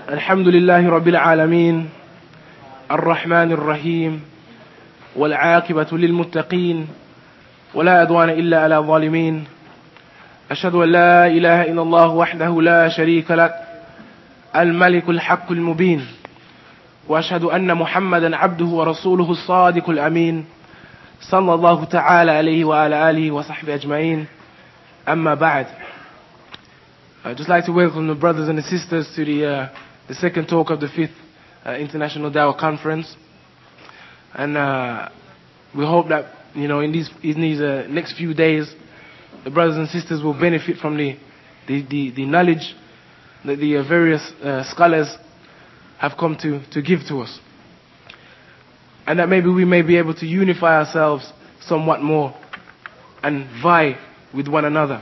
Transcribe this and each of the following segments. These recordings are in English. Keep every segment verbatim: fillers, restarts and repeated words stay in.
الحمد لله رب العالمين الرحمن الرحيم والعاقبة للمتقين ولا عدوان إلا على الظالمين أشهد أن لا إله إلا الله وحده لا شريك له الملك الحق المبين وأشهد أن محمدا عبده ورسوله الصادق الأمين صلى الله تعالى عليه وعلى آله وصحبه أجمعين أما بعد. I'd just like to welcome the brothers and the sisters to the uh, the second talk of the fifth uh, International Dawah Conference, and uh, we hope that you know in these in these uh, next few days the brothers and sisters will benefit from the the, the, the knowledge that the uh, various uh, scholars have come to, to give to us, and that maybe we may be able to unify ourselves somewhat more and vie with one another.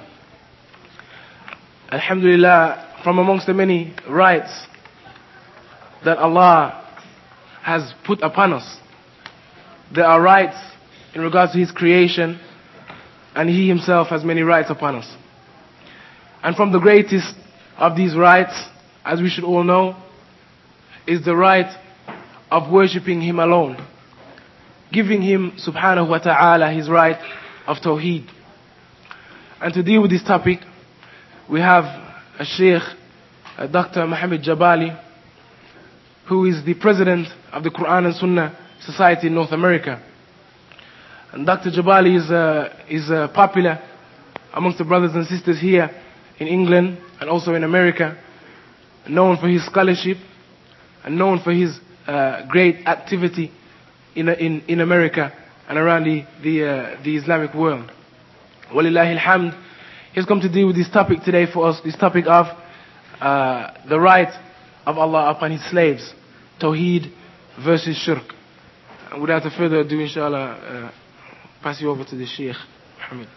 Alhamdulillah, from amongst the many rights that Allah has put upon us, there are rights in regards to His creation, and He Himself has many rights upon us. And from the greatest of these rights, as we should all know, is the right of worshipping Him alone, giving Him subhanahu wa ta'ala His right of Tawheed. And to deal with this topic, we have a Sheikh, a Doctor Muhammad Jabali, who is the president of the Quran and Sunnah Society in North America. And Doctor Jabali is, uh, is uh, popular amongst the brothers and sisters here in England and also in America, known for his scholarship and known for his uh, great activity in, in, in America and around the, the, uh, the Islamic world. Walillahi alhamd. He's come to deal with this topic today for us, this topic of uh, the right of Allah upon His slaves, Tawheed versus Shirk. And without further ado, inshallah, uh, pass you over to the Sheikh, Muhammad.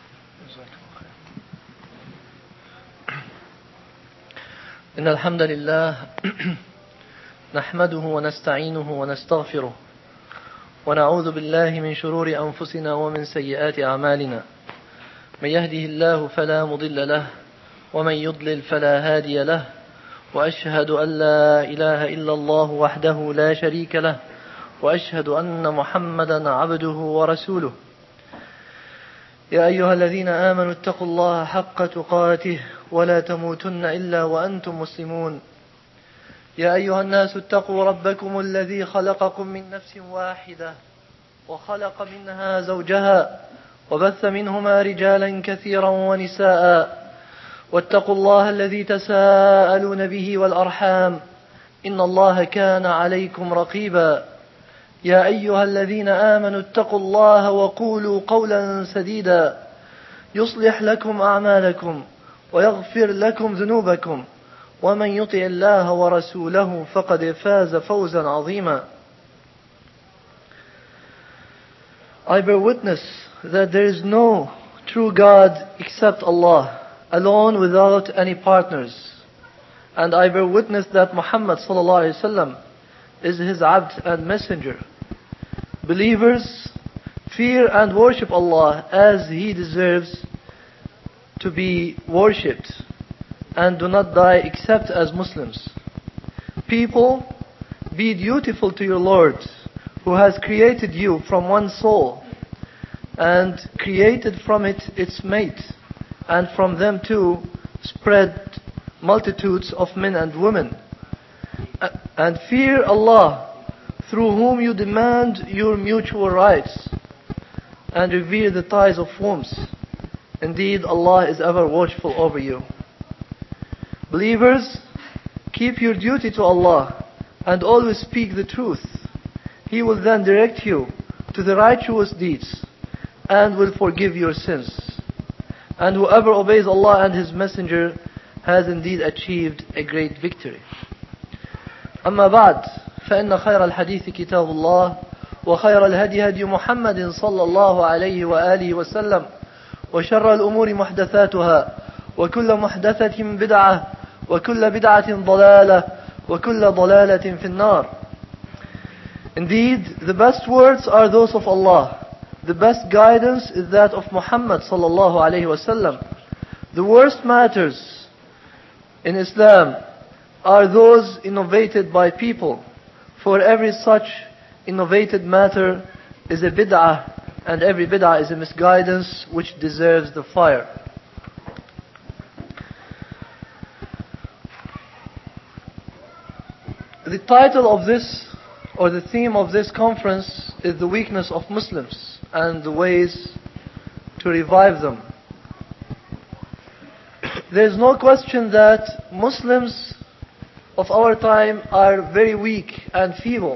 إن الحمد لله نحمده ونستعينه ونستغفره ونعوذ بالله من شرور أنفسنا ومن سيئات أعمالنا من يهده الله فلا مضل له ومن يضلل فلا هادي له وأشهد أن لا إله إلا الله وحده لا شريك له وأشهد أن محمدا عبده ورسوله يا أيها الذين آمنوا اتقوا الله حق تقاته ولا تموتن إلا وأنتم مسلمون يا أيها الناس اتقوا ربكم الذي خلقكم من نفس واحدة وخلق منها زوجها وبث منهما رجالا كثيرا ونساء واتقوا الله الذي تساءلون به والأرحام إن الله كان عليكم رقيبا يا أيها الذين آمنوا اتقوا الله وقولوا قولا سديدا يصلح لكم أعمالكم ويغفر لكم ذنوبكم ومن يطع الله ورسوله فقد فاز فوزا عظيما. I bear witness that there is no true God except Allah, alone without any partners. And I bear witness that Muhammad sallallahu alaihi wasallam is His abd and messenger. Believers, fear and worship Allah as He deserves to be worshipped, and do not die except as Muslims. People, be dutiful to your Lord, who has created you from one soul, and created from it its mate, and from them too spread multitudes of men and women. And fear Allah, through whom you demand your mutual rights, and revere the ties of wombs. Indeed, Allah is ever watchful over you. Believers, keep your duty to Allah, and always speak the truth. He will then direct you to the righteous deeds, and will forgive your sins. And whoever obeys Allah and His Messenger has indeed achieved a great victory. أما بعد فإن خير الحديث كتاب الله وخير الهدي هدي محمد صلى الله عليه وآله وسلم وشر الأمور محدثاتها وكل محدثة بدعة وكل بدعة ضلالة وكل ضلالة في النار. Indeed, the best words are those of Allah. The best guidance is that of Muhammad sallallahu alayhi wasallam. The worst matters in Islam are those innovated by people. For every such innovated matter is a bid'ah, and every bid'ah is a misguidance which deserves the fire. The title of this, or the theme of this conference, is the weakness of Muslims and the ways to revive them. There is no question that Muslims of our time are very weak and feeble.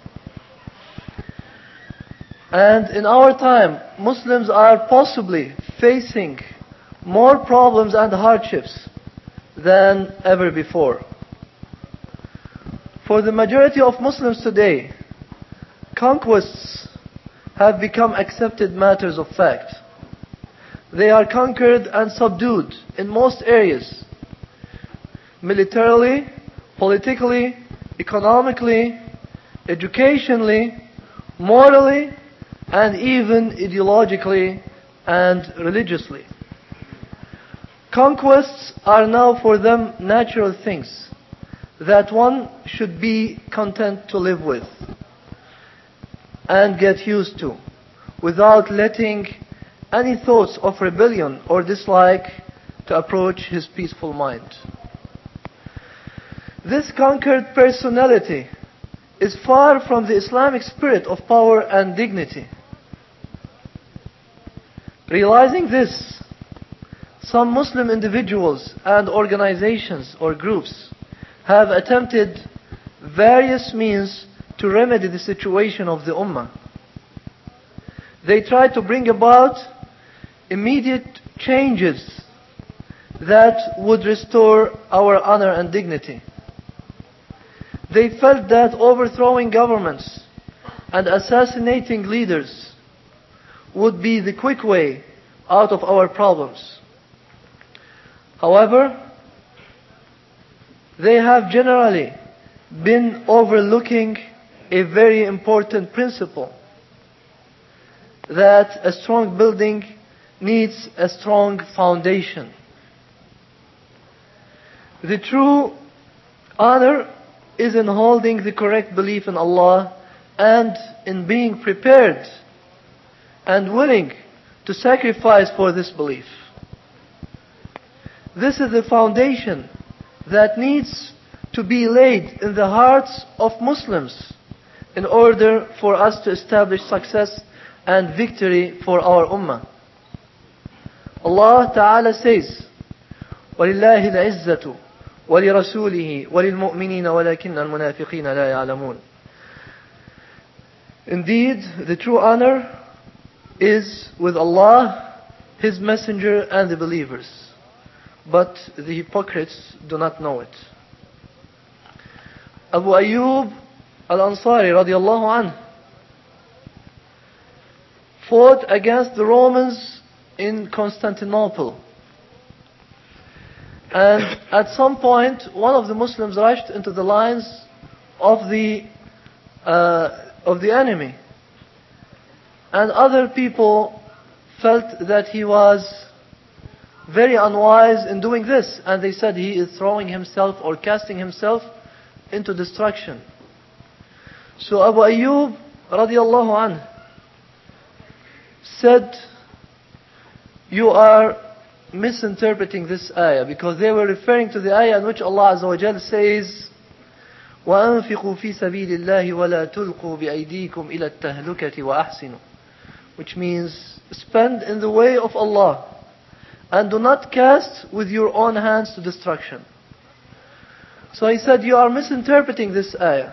And in our time, Muslims are possibly facing more problems and hardships than ever before. For the majority of Muslims today, conquests have become accepted matters of fact. They are conquered and subdued in most areas, militarily, politically, economically, educationally, morally, and even ideologically and religiously. Conquests are now for them natural things that one should be content to live with and get used to, without letting any thoughts of rebellion or dislike to approach his peaceful mind. This conquered personality is far from the Islamic spirit of power and dignity. Realizing this, some Muslim individuals and organizations or groups have attempted various means to remedy the situation of the Ummah. They try to bring about immediate changes that would restore our honor and dignity. They felt that overthrowing governments and assassinating leaders would be the quick way out of our problems. However, they have generally been overlooking a very important principle, that a strong building needs a strong foundation. The true honor is in holding the correct belief in Allah and in being prepared and willing to sacrifice for this belief. This is the foundation that needs to be laid in the hearts of Muslims in order for us to establish success and victory for our ummah. Allah Ta'ala says, وَلِلَّهِ الْعِزَّةُ وَلِرَسُولِهِ وَلِلْمُؤْمِنِينَ وَلَكِنَّ الْمُنَافِقِينَ لَا يَعْلَمُونَ. Indeed, the true honor is with Allah, His Messenger, and the believers. But the hypocrites do not know it. Abu Ayyub al-Ansari radiallahu anhu fought against the Romans in Constantinople. And at some point, one of the Muslims rushed into the lines of the uh, of the enemy. And other people felt that he was very unwise in doing this, and they said he is throwing himself or casting himself into destruction. So Abu Ayyub radiallahu anhu said, you are misinterpreting this ayah, because they were referring to the ayah in which Allah Azza wa Jal says, وَأَنفِقُوا فِي سَبِيلِ اللَّهِ وَلَا تُلْقُوا بِأَيْدِيكُمْ إِلَى التَّهْلُكَةِ وَأَحْسِنُوا, which means spend in the way of Allah and do not cast with your own hands to destruction. So he said, you are misinterpreting this ayah.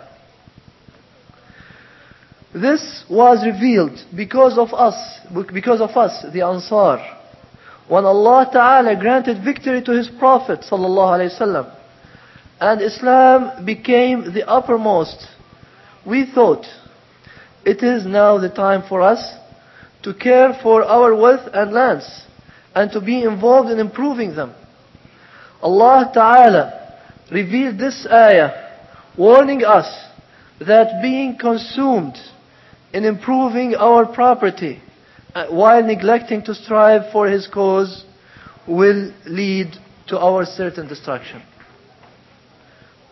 This was revealed because of us, because of us, the Ansar. When Allah Ta'ala granted victory to His Prophet Sallallahu Alaihi Wasallam, and Islam became the uppermost, we thought, it is now the time for us to care for our wealth and lands, and to be involved in improving them. Allah Ta'ala revealed this ayah, warning us that being consumed in improving our property while neglecting to strive for His cause will lead to our certain destruction.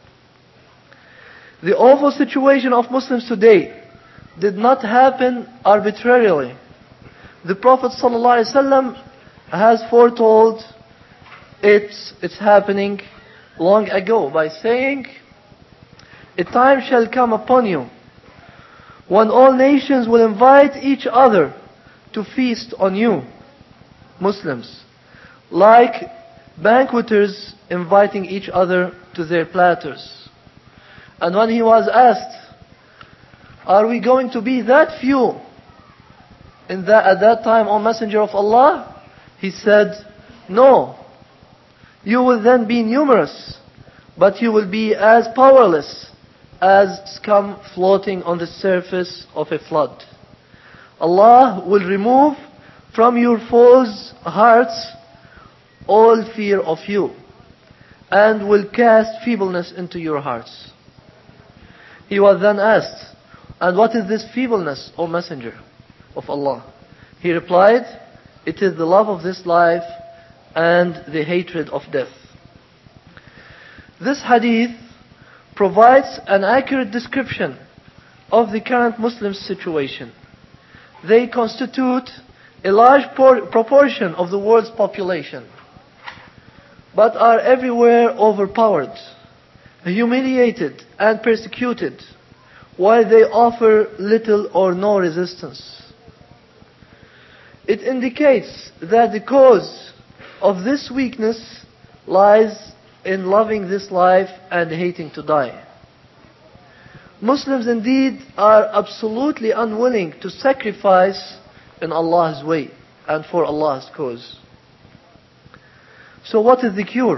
The awful situation of Muslims today did not happen arbitrarily. The Prophet ﷺ has foretold it's, it's happening long ago by saying, "A time shall come upon you when all nations will invite each other to feast on you, Muslims, like banqueters inviting each other to their platters." And when he was asked, "Are we going to be that few in that, at that time, O Messenger of Allah?" He said, "No. You will then be numerous, but you will be as powerless as scum floating on the surface of a flood. Allah will remove from your foes' hearts all fear of you, and will cast feebleness into your hearts." He was then asked, "And what is this feebleness, O Messenger of Allah?" He replied, "It is the love of this life and the hatred of death." This hadith provides an accurate description of the current Muslim situation. They constitute a large por- proportion of the world's population, but are everywhere overpowered, humiliated and persecuted, while they offer little or no resistance. It indicates that the cause of this weakness lies in loving this life and hating to die. Muslims indeed are absolutely unwilling to sacrifice in Allah's way and for Allah's cause. So what is the cure?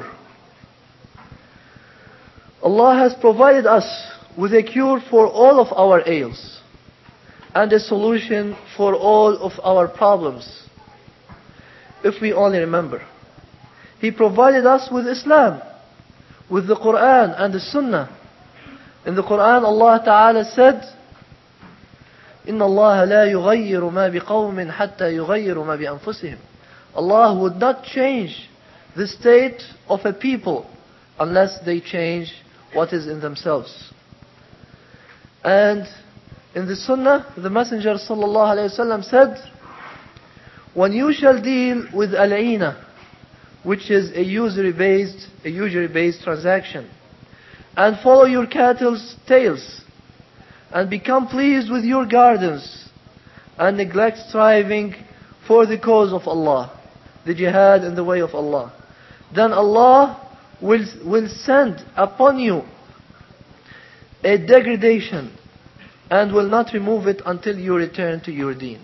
Allah has provided us with a cure for all of our ails and a solution for all of our problems, if we only remember. He provided us with Islam, with the Quran and the Sunnah. In the Quran, Allah Ta'ala said, "Inna Allah la yughayyiru ma biqawmin hatta yughayyiru ma bi anfusihim." Allah would not change the state of a people unless they change what is in themselves. And in the Sunnah, the Messenger sallallahu alaihi wasallam said, "When you shall deal with al-'ina, which is a usury-based, a usury-based transaction, and follow your cattle's tails, and become pleased with your gardens, and neglect striving for the cause of Allah, the jihad in the way of Allah, then Allah will, will send upon you a degradation and will not remove it until you return to your deen."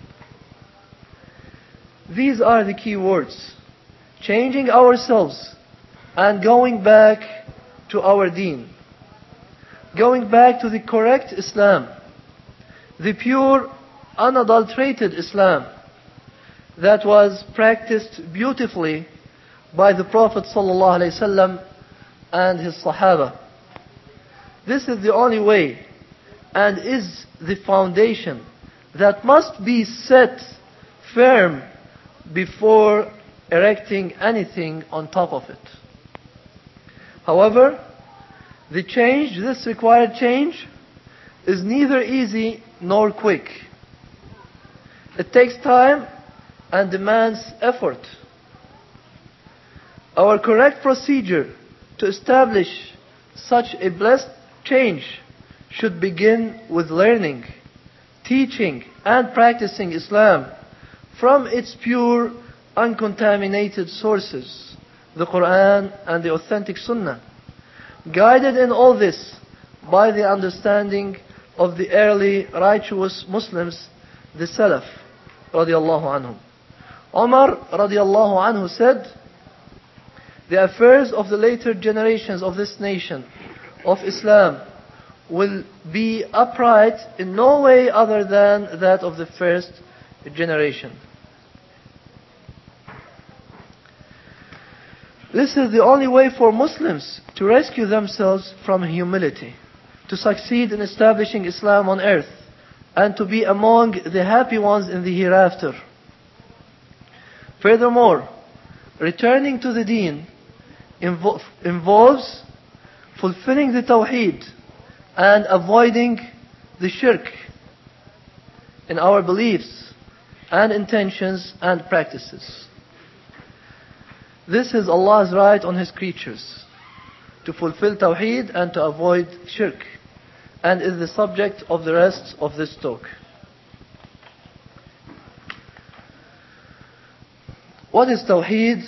These are the key words. Changing ourselves and going back to our deen. Going back to the correct Islam. The pure, unadulterated Islam that was practiced beautifully by the Prophet ﷺ and his Sahaba. This is the only way and is the foundation that must be set firm before erecting anything on top of it. However, the change, this required change, is neither easy nor quick. It takes time and demands effort. Our correct procedure to establish such a blessed change should begin with learning, teaching and practicing Islam from its pure, uncontaminated sources, the Quran and the authentic Sunnah, guided in all this by the understanding of the early righteous Muslims, the Salaf, radiallahu anhum. Umar radiallahu anhu said, "The affairs of the later generations of this nation of Islam will be upright in no way other than that of the first generation." This is the only way for Muslims to rescue themselves from humility, to succeed in establishing Islam on earth, and to be among the happy ones in the hereafter. Furthermore, returning to the deen invo- involves fulfilling the tawheed and avoiding the shirk in our beliefs and intentions and practices. This is Allah's right on His creatures, to fulfill Tawheed and to avoid shirk, and is the subject of the rest of this talk. What is Tawheed?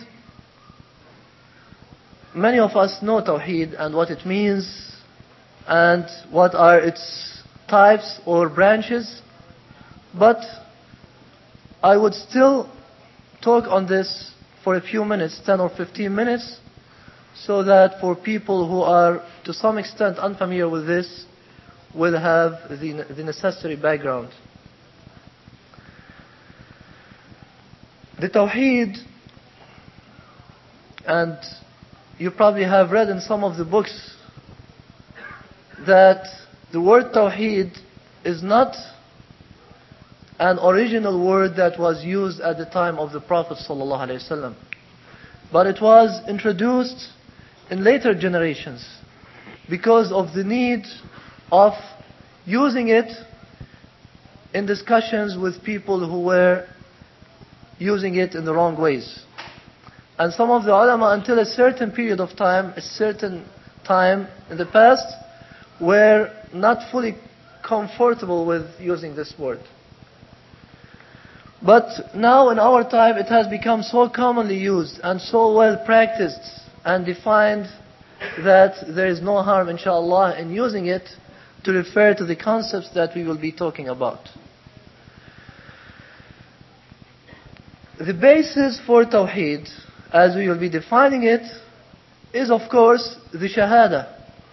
Many of us know Tawheed and what it means and what are its types or branches, but I would still talk on this for a few minutes, ten or fifteen minutes, so that for people who are to some extent unfamiliar with this will have the, the necessary background. The Tawheed, and you probably have read in some of the books that the word Tawheed is not an original word that was used at the time of the Prophet ﷺ, but it was introduced in later generations because of the need of using it in discussions with people who were using it in the wrong ways. And some of the ulama, until a certain period of time, a certain time in the past, were not fully comfortable with using this word. But now in our time it has become so commonly used and so well practiced and defined that there is no harm, inshallah, in using it to refer to the concepts that we will be talking about. The basis for Tawheed, as we will be defining it, is of course the Shahada.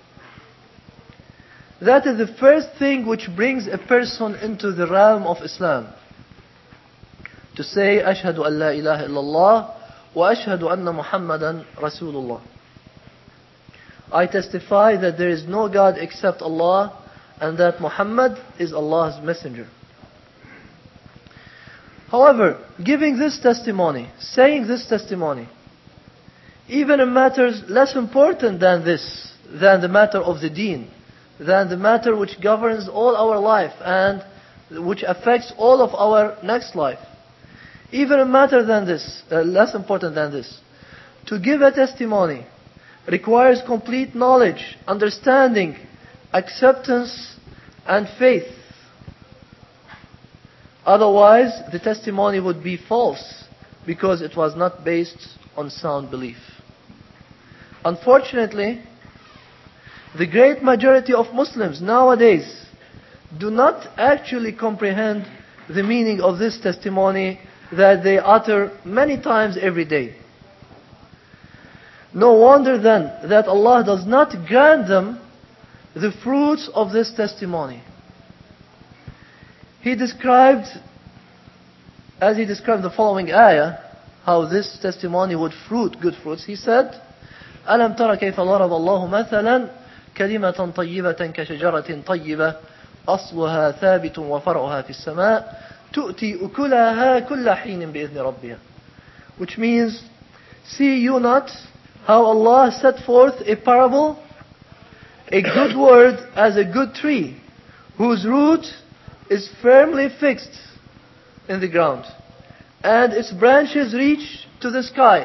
That is the first thing which brings a person into the realm of Islam. To say, Ashhadu an la ilaha illallah wa ashhadu anna Muhammadan Rasulullah. I testify that there is no God except Allah and that Muhammad is Allah's messenger. However, giving this testimony, saying this testimony, even in matters less important than this, than the matter of the deen, than the matter which governs all our life and which affects all of our next life, even a matter than this, uh, less important than this, to give a testimony requires complete knowledge, understanding, acceptance, and faith. Otherwise, the testimony would be false because it was not based on sound belief. Unfortunately, the great majority of Muslims nowadays do not actually comprehend the meaning of this testimony that they utter many times every day. No wonder then that Allah does not grant them the fruits of this testimony. He described, as he described the following ayah, how this testimony would fruit good fruits. He said, أَلَمْ تَرَ كَيْفَ ضَرَبَ اللَّهُ مَثَلًا كَلِمَةً طَيِّبَةً كَشَجَرَةٍ طَيِّبَةٍ أَصْلُهَا ثَابِتٌ وَفَرْعُهَا فِي السَّمَاءِ تُؤْتِي أُكُلَهَا كُلَّ حِينٍ بِإِذْنِ رَبِّهَا. Which means, see you not how Allah set forth a parable, a good word as a good tree, whose root is firmly fixed in the ground, and its branches reach to the sky,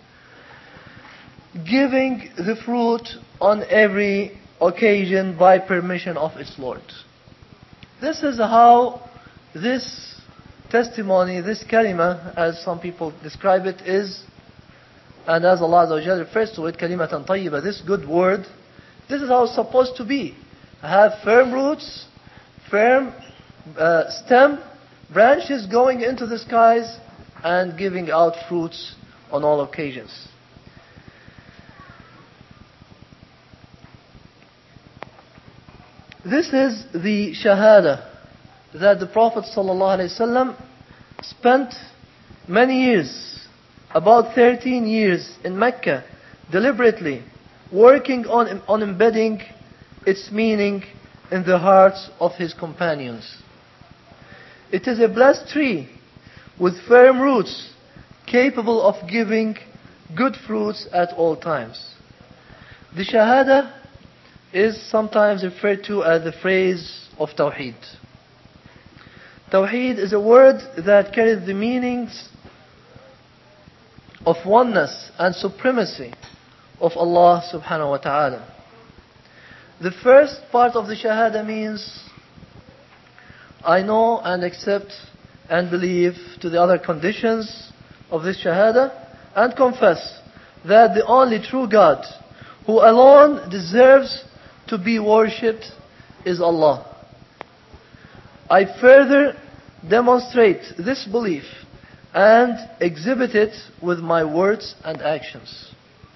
giving the fruit on every occasion by permission of its Lord. This is how this testimony, this kalima, as some people describe it, is, and as Allah Azza wa Jalla refers to it, kalimatan tayyibah, this good word, this is how it's supposed to be. Have firm roots, firm uh, stem, branches going into the skies, and giving out fruits on all occasions. This is the Shahada that the Prophet ﷺ spent many years, about thirteen years in Mecca, deliberately working on, on embedding its meaning in the hearts of his companions. It is a blessed tree with firm roots, capable of giving good fruits at all times. The Shahada is sometimes referred to as the phrase of Tawheed. Tawheed is a word that carries the meanings of oneness and supremacy of Allah subhanahu wa ta'ala. The first part of the Shahada means I know and accept and believe to the other conditions of this Shahada and confess that the only true God who alone deserves to be worshipped is Allah. I further demonstrate this belief and exhibit it with my words and actions.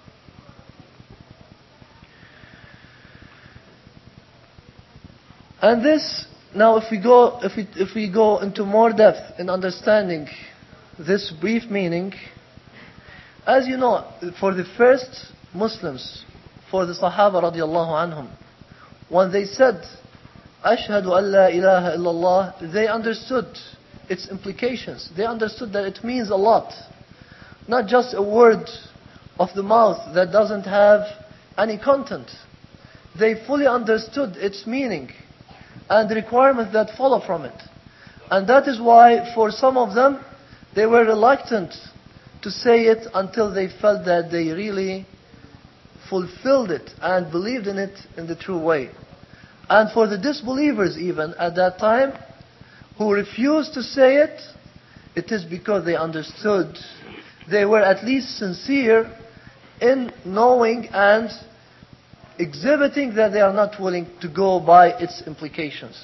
And this, now if we go if we, if we go into more depth in understanding this brief meaning, as you know, for the first Muslims, for the Sahaba radiallahu anhum, when they said Ashhadu an la ilaha illallah, they understood its implications. They understood that it means a lot. Not just a word of the mouth that doesn't have any content. They fully understood its meaning and the requirements that follow from it. And that is why for some of them, they were reluctant to say it until they felt that they really fulfilled it and believed in it in the true way. And for the disbelievers even at that time, who refused to say it, it is because they understood. They were at least sincere in knowing and exhibiting that they are not willing to go by its implications.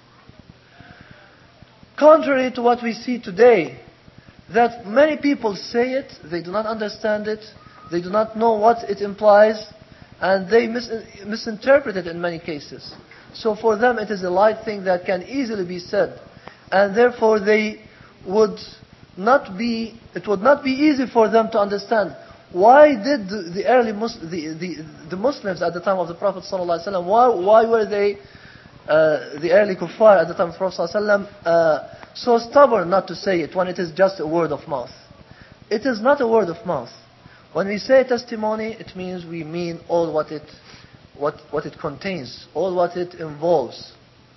Contrary to what we see today, that many people say it, they do not understand it, they do not know what it implies, and they mis- misinterpret it in many cases. So for them it is a light thing that can easily be said, and therefore they would not be, it would not be easy for them to understand. Why did the, the early Mus- the, the, the Muslims at the time of the Prophet ﷺ, why, why were they, uh, the early kuffar at the time of the Prophet ﷺ, uh, so stubborn not to say it when it is just a word of mouth? It is not a word of mouth. When we say testimony, it means we mean all what it, what, what it contains, all what it involves.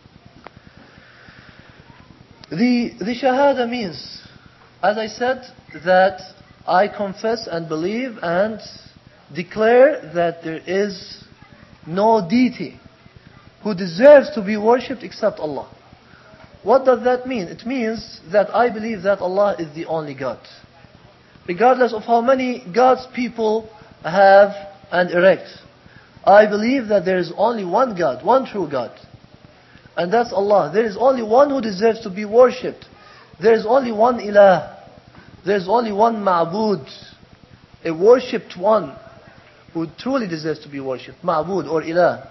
The, the Shahada means, as I said, that I confess and believe and declare that there is no deity who deserves to be worshipped except Allah. What does that mean? It means that I believe that Allah is the only God. Regardless of how many gods people have and erect, I believe that there is only one God, one true God. And that's Allah. There is only one who deserves to be worshipped. There is only one ilah. There is only one ma'bud, a worshipped one who truly deserves to be worshipped, ma'bud or ilah.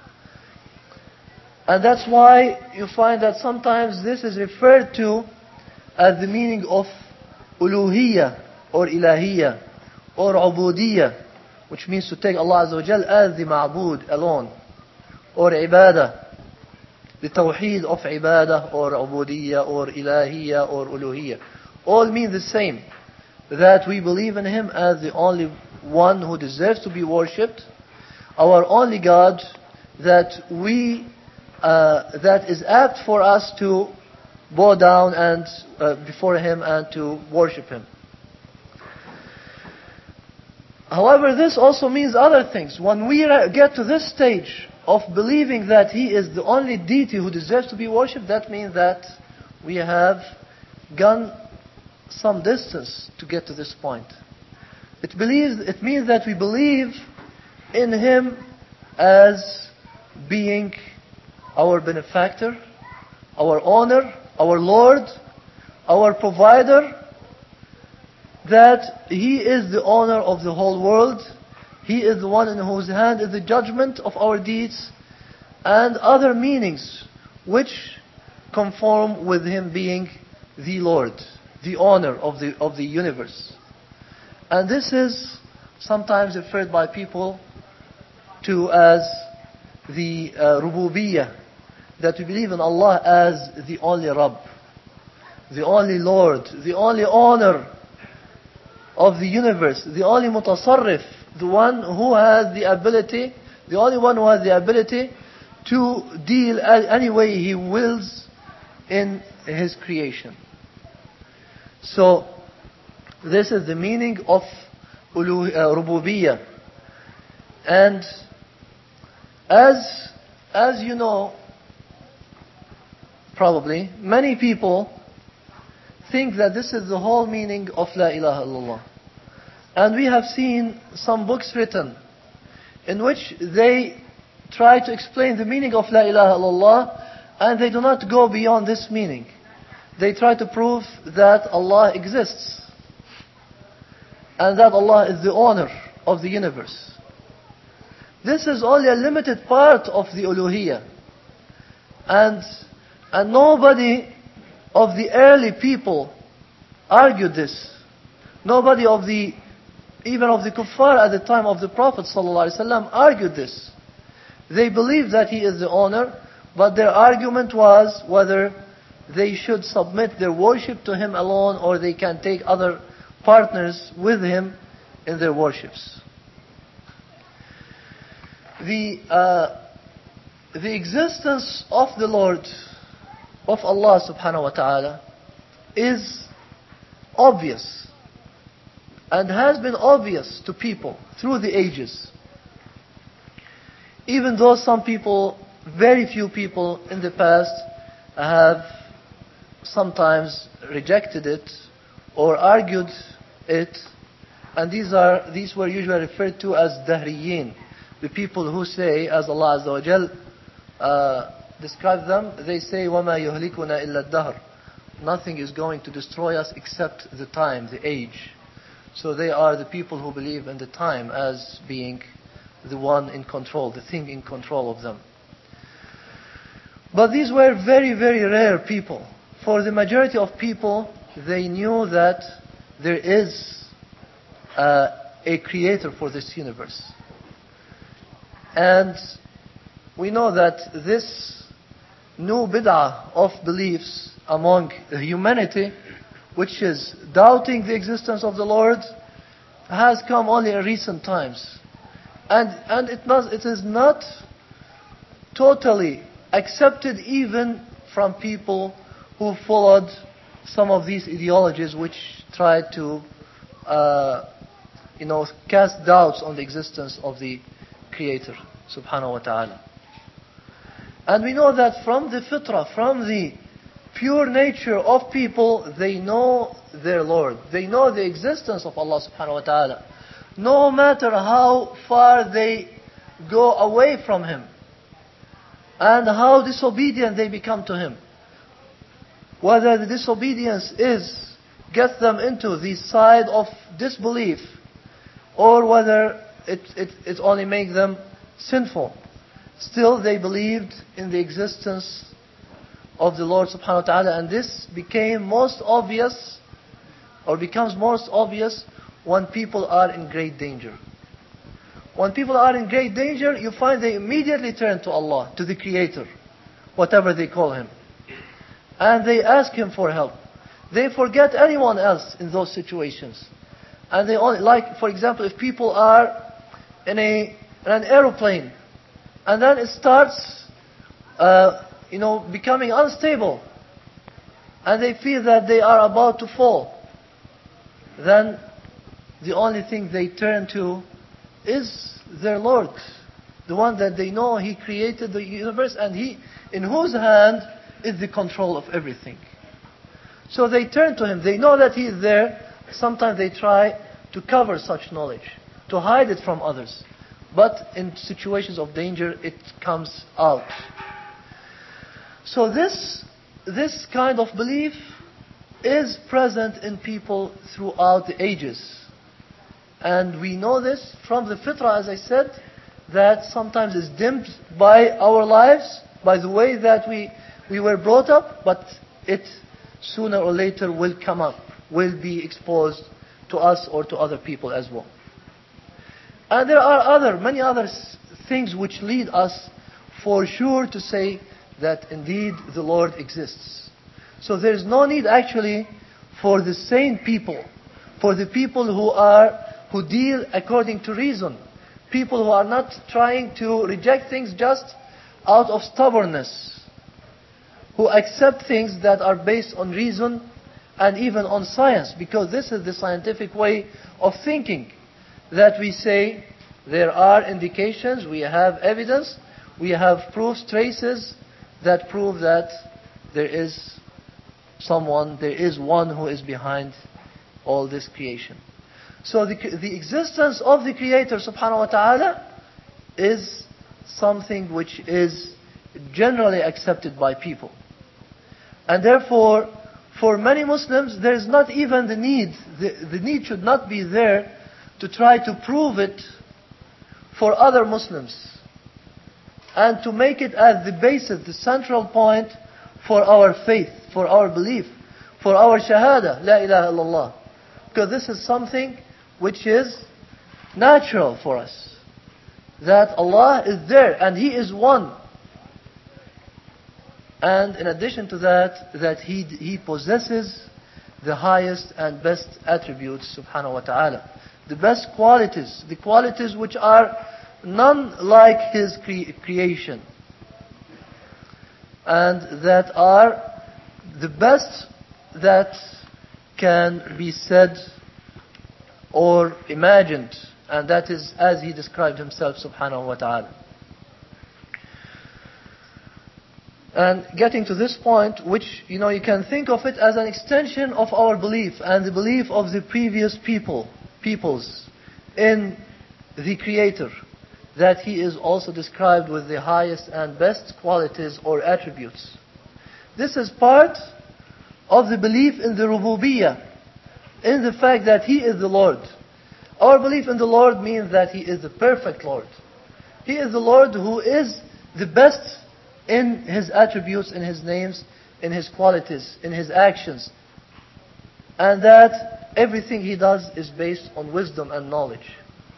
And that's why you find that sometimes this is referred to as the meaning of uluhiyya or ilahiyya or ubudiyya, which means to take Allah Azza wa Jal as the ma'bud alone, or ibadah, the tawheed of ibadah or ubudiyya or ilahiyya or uluhiyya. All mean the same, that we believe in Him as the only one who deserves to be worshipped, our only God, that we uh, that is apt for us to bow down and uh, before Him and to worship Him. However, this also means other things. When we get to this stage of believing that He is the only deity who deserves to be worshipped, that means that we have gone some distance to get to this point. It believes, it means that we believe in Him as being our benefactor, our owner, our Lord, our provider, that He is the owner of the whole world. He is the one in whose hand is the judgment of our deeds, and other meanings which conform with Him being the Lord, the owner of the of the universe. And this is sometimes referred by people to as the uh, rububiyyah, that we believe in Allah as the only Rabb, the only Lord, the only owner of the universe, the only mutasarrif, the one who has the ability The only one who has the ability to deal any way He wills in His creation. So, this is the meaning of rububiyyah. And as, as you know, probably, many people think that this is the whole meaning of La ilaha illallah. And we have seen some books written in which they try to explain the meaning of La ilaha illallah, and they do not go beyond this meaning. They try to prove that Allah exists and that Allah is the owner of the universe. This is only a limited part of the uluhiyyah. And, and nobody of the early people argued this. Nobody of the, even of the kuffar at the time of the Prophet ﷺ argued this. They believed that He is the owner, but their argument was whether they should submit their worship to Him alone or they can take other partners with Him in their worships. The, uh, the existence of the Lord, of Allah subhanahu wa ta'ala, is obvious and has been obvious to people through the ages. Even though some people, very few people in the past have sometimes rejected it or argued it, and these are these were usually referred to as Dahriyin, the people who say, as Allah Azza wa Jal uh, describes them, they say, وَمَا يُهْلِكُنَا إِلَّا الدَّهْرِ. Nothing is going to destroy us except the time, the age. So they are the people who believe in the time as being the one in control, the thing in control of them. But these were very, very rare people. For the majority of people, they knew that there is uh, a creator for this universe. And we know that this new bid'ah of beliefs among humanity, which is doubting the existence of the Lord, has come only in recent times. And, and it, must, it is not totally accepted even from people who followed some of these ideologies which tried to uh, you know, cast doubts on the existence of the Creator, subhanahu wa ta'ala. And we know that from the fitrah, from the pure nature of people, they know their Lord. They know the existence of Allah subhanahu wa ta'ala. No matter how far they go away from Him and how disobedient they become to Him. Whether the disobedience is gets them into the side of disbelief or whether it, it, it only makes them sinful. Still they believed in the existence of the Lord subhanahu wa ta'ala, and this became most obvious or becomes most obvious when people are in great danger. When people are in great danger, you find they immediately turn to Allah, to the Creator, whatever they call Him. And they ask Him for help. They forget anyone else in those situations. And they only, like, for example, if people are in, a, in an aeroplane, and then it starts, uh, you know, becoming unstable, and they feel that they are about to fall, then the only thing they turn to is their Lord, the one that they know He created the universe and He, in whose hand is the control of everything. So they turn to Him. They know that He is there. Sometimes they try to cover such knowledge, to hide it from others. But in situations of danger, it comes out. So this, this kind of belief is present in people throughout the ages. And we know this from the fitrah, as I said, that sometimes is dimmed by our lives, by the way that we, we were brought up, but it sooner or later will come up, will be exposed to us or to other people as well. And there are other, many other things which lead us for sure to say that indeed the Lord exists. So there is no need actually for the sane people, for the people who are who deal according to reason, People who are not trying to reject things just out of stubbornness. Who accept things that are based on reason and even on science. Because this is the scientific way of thinking. That we say there are indications, we have evidence, we have proofs, traces that prove that there is someone, there is one who is behind all this creation. So the, the existence of the Creator subhanahu wa ta'ala is something which is generally accepted by people. And therefore, for many Muslims, there is not even the need, the, the need should not be there to try to prove it for other Muslims. And to make it as the basis, the central point for our faith, for our belief, for our shahada, la ilaha illallah. Because this is something which is natural for us. That Allah is there and He is one. And in addition to that, that He, he possesses the highest and best attributes, subhanahu wa ta'ala. The best qualities, the qualities which are none like His cre- creation. And that are the best that can be said or imagined. And that is as He described Himself subhanahu wa ta'ala. And getting to this point, which, you know, you can think of it as an extension of our belief and the belief of the previous people, peoples in the Creator. That He is also described with the highest and best qualities or attributes. This is part of the belief in the rububiyyah, in the fact that He is the Lord. Our belief in the Lord means that He is the perfect Lord. He is the Lord who is the best in His attributes, in His names, in His qualities, in His actions. And that everything He does is based on wisdom and knowledge.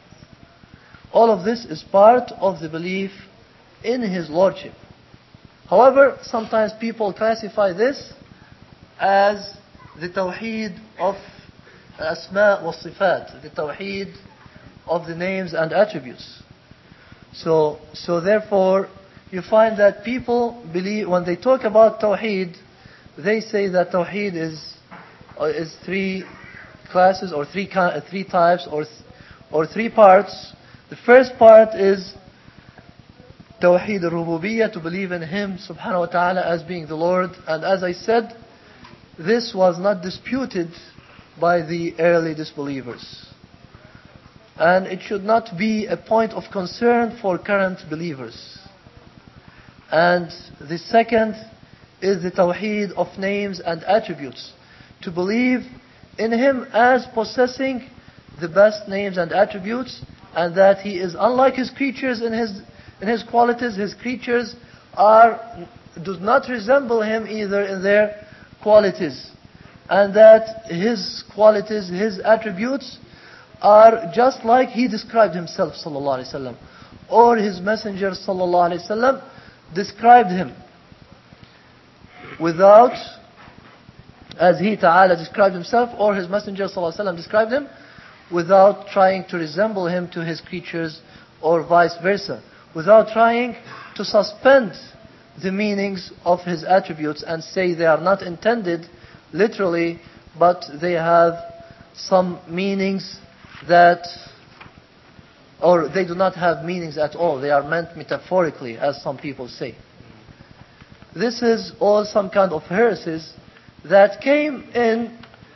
All of this is part of the belief in His Lordship. However, sometimes people classify this as the Tawheed of Asma wa Sifat, the Tawheed of the names and attributes. So, so therefore, you find that people believe, when they talk about Tawheed, they say that Tawheed is, is three classes or three, three types or, or three parts. The first part is Tawheed al-Rububiyyah, to believe in Him subhanahu wa ta'ala as being the Lord. And as I said, this was not disputed by the early disbelievers. And it should not be a point of concern for current believers. And the second is the Tawheed of names and attributes. To believe in Him as possessing the best names and attributes, and that He is unlike His creatures in His in His qualities. His creatures are do not resemble Him either in their qualities, and that His qualities, His attributes, are just like He described Himself sallallahu alaihi wasallam, or His Messenger sallallahu alaihi wasallam described Him, without, as He Ta'ala described Himself, or His Messenger sallallahu alaihi wasallam described Him, without trying to resemble Him to His creatures, or vice versa, without trying to suspend the meanings of His attributes and say they are not intended literally, but they have some meanings that, or they do not have meanings at all, they are meant metaphorically, as some people say. This is all some kind of heresies that came in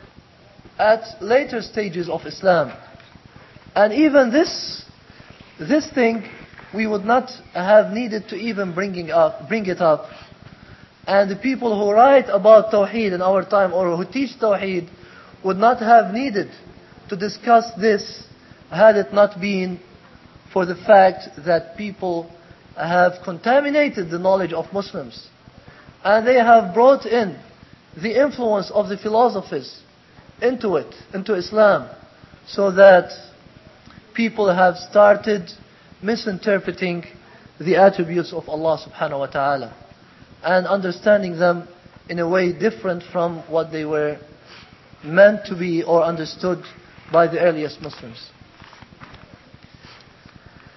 at later stages of Islam. And even this this thing we would not have needed to even bringing up, bring it up. And the people who write about Tawheed in our time, or who teach Tawheed, would not have needed to discuss this had it not been for the fact that people have contaminated the knowledge of Muslims. And they have brought in the influence of the philosophies into it, into Islam, so that people have started misinterpreting the attributes of Allah subhanahu wa ta'ala and understanding them in a way different from what they were meant to be or understood by the earliest Muslims.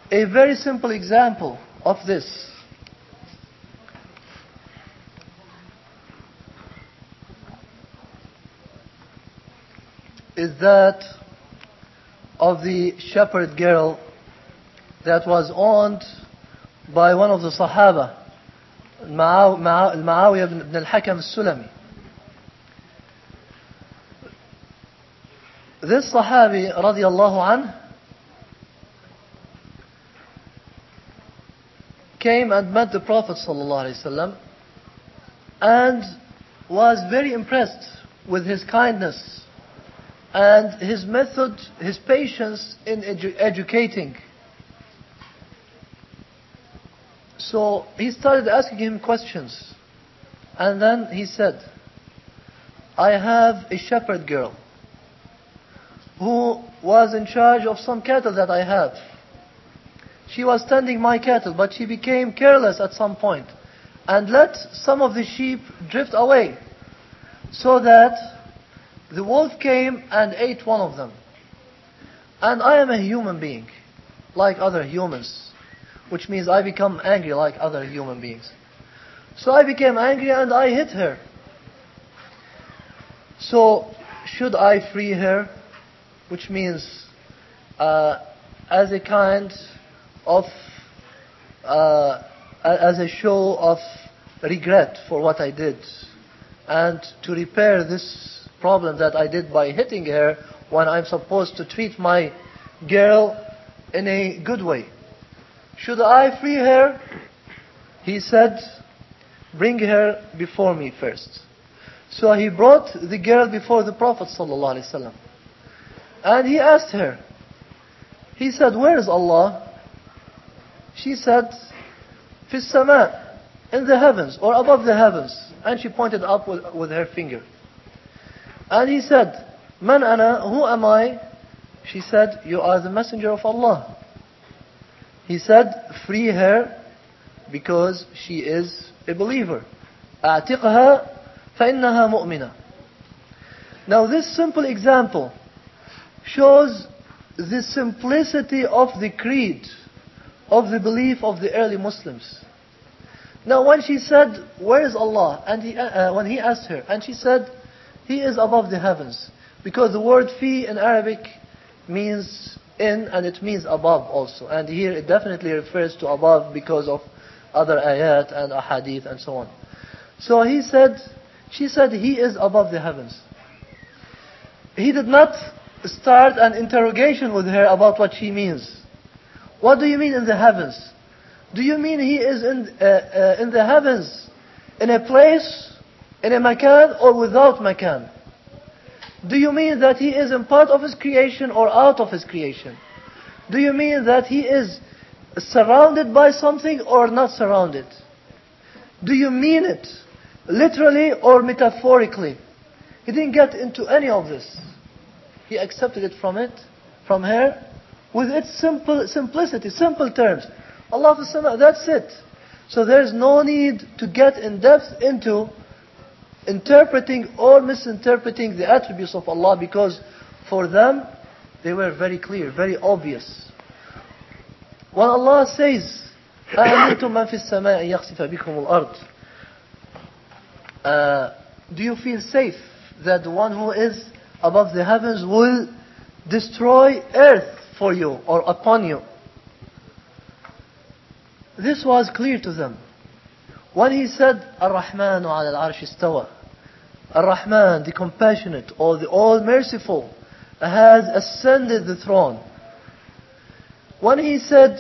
A very simple example of this is that of the shepherd girl that was owned by one of the Sahaba, Muawiyah ibn al-Hakam al-Sulami. This Sahabi, radiallahu anhu, came and met the Prophet sallallahu alaihi wasallam and was very impressed with his kindness and his method, his patience in edu- educating. So he started asking him questions, and then he said, I have a shepherd girl who was in charge of some cattle that I had. She was tending my cattle, but she became careless at some point and let some of the sheep drift away, so that the wolf came and ate one of them. And I am a human being, like other humans, which means I become angry like other human beings. So I became angry and I hit her. So should I free her? Which means uh, as a kind of, uh, as a show of regret for what I did, and to repair this problem that I did by hitting her when I'm supposed to treat my girl in a good way. Should I free her? He said, bring her before me first. So he brought the girl before the Prophet sallallahu alaihi wasallam. And he asked her, he said, where is Allah? She said, Fis sama, in the heavens, or above the heavens. And she pointed up with, with her finger. And he said, Man ana, who am I? She said, you are the messenger of Allah. He said, free her because she is a believer. أعتقها فإنها مؤمنة. Now this simple example shows the simplicity of the creed, of the belief of the early Muslims. Now when she said, where is Allah? And he, uh, when he asked her, and she said, He is above the heavens. Because the word fi in Arabic means in, and it means above also. And here it definitely refers to above because of other ayat and ahadith and so on. So he said, she said, He is above the heavens. He did not start an interrogation with her about what she means. What do you mean in the heavens? Do you mean He is in, uh, uh, in the heavens, in a place, in a makan, or without makan? Do you mean that He is in part of His creation or out of His creation? Do you mean that He is surrounded by something or not surrounded? Do you mean it literally or metaphorically? He didn't get into any of this. He accepted it from it, from her, with its simple simplicity, simple terms. Allah fi sama, that's it. So there is no need to get in depth into interpreting or misinterpreting the attributes of Allah, because for them they were very clear, very obvious. When Allah says, أَأَمِنْتُمْ مَنْ فِي السَّمَاءِ يَخْسِفَ بِكُمُ الْأَرْضِ, uh, do you feel safe that the one who is above the heavens will destroy earth for you or upon you? This was clear to them. When he said, Ar-Rahmanu ala al-Arsh istawa, Ar-Rahman, the compassionate or the all-merciful, has ascended the throne. When he said,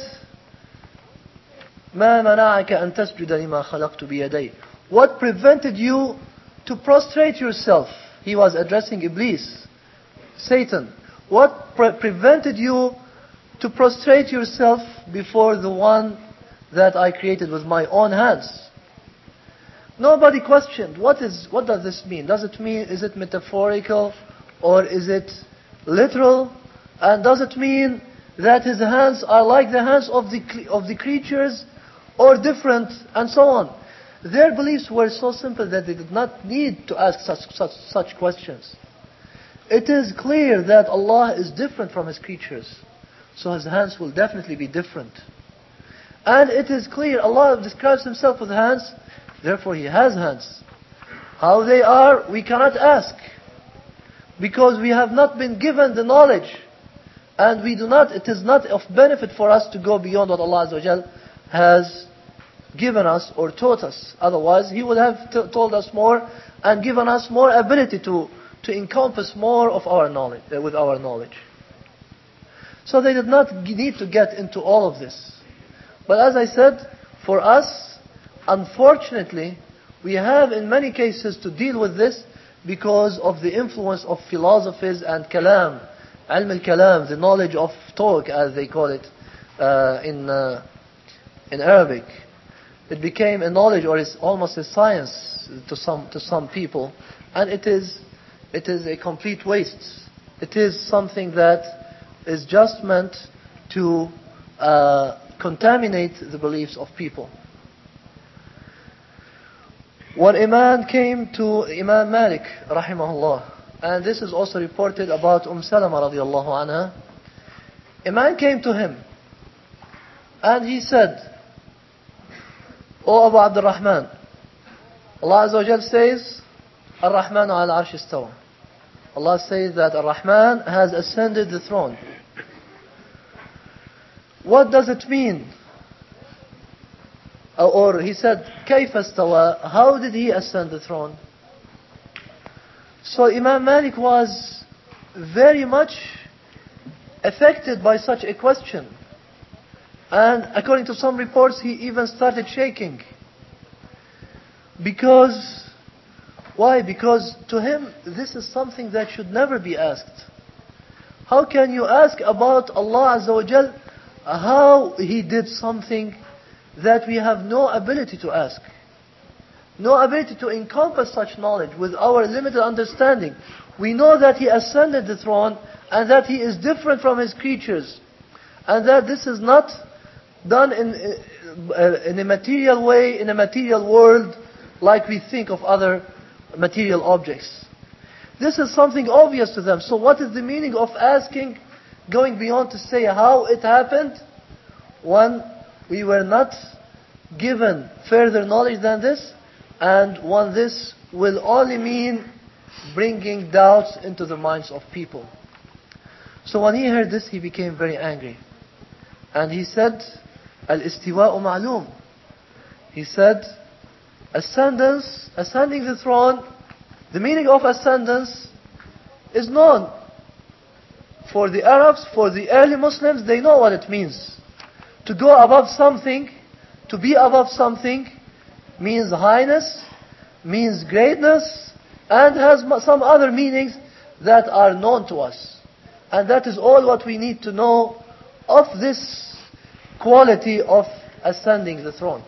مَا مَنَعَكَ أَن تَسْجُدَ لِمَا خَلَقْتُ بِيَدَيْ, what prevented you to prostrate yourself? He was addressing Iblis, Satan. What pre- prevented you to prostrate yourself before the one that I created with my own hands? Nobody questioned, what is, what does this mean? Does it mean, is it metaphorical or is it literal? And does it mean that his hands are like the hands of the, of the creatures or different, and so on? Their beliefs were so simple that they did not need to ask such, such, such questions. It is clear that Allah is different from His creatures. So his hands will definitely be different. And it is clear, Allah describes Himself with hands, therefore He has hands. How they are, we cannot ask. Because we have not been given the knowledge. And we do not, it is not of benefit for us to go beyond what Allah Azza wa Jal has given us or taught us. Otherwise, He would have t- told us more and given us more ability to, to encompass more of our knowledge, uh, with our knowledge. So they did not need to get into all of this. But as I said, for us, unfortunately, we have in many cases to deal with this because of the influence of philosophies and kalam, ilm al-kalam, the knowledge of talk as they call it uh, in uh, in Arabic. It became a knowledge, or it's almost a science to some to some people, and it is it is a complete waste. It is something that is just meant to uh, contaminate the beliefs of people. When a man came to Imam Malik, rahimahullah, and this is also reported about Umm Salama radiallahu anha, a man came to him, and he said, O Abu Abdul Rahman, Allah Azza wa Jal says, Ar-Rahmanu ala arsh istawa. Allah says that Ar-Rahman has ascended the throne. What does it mean? Or he said, كيف استوى? How did he ascend the throne? So Imam Malik was very much affected by such a question. And according to some reports, he even started shaking. Because, why? Because to him, this is something that should never be asked. How can you ask about Allah Azza wa Jal, how He did something that we have no ability to ask? No ability to encompass such knowledge with our limited understanding. We know that He ascended the throne and that He is different from His creatures. And that this is not done in, in a material way, in a material world, like we think of other material objects. This is something obvious to them. So what is the meaning of asking, going beyond to say how it happened, when we were not given further knowledge than this, and when this will only mean bringing doubts into the minds of people. So when he heard this, he became very angry. And he said, Al-istiwa'u ma'loom. He said, ascendance, ascending the throne, the meaning of ascendance is known. For the Arabs, for the early Muslims, they know what it means. To go above something, to be above something, means highness, means greatness, and has some other meanings that are known to us. And that is all what we need to know of this quality of ascending the throne.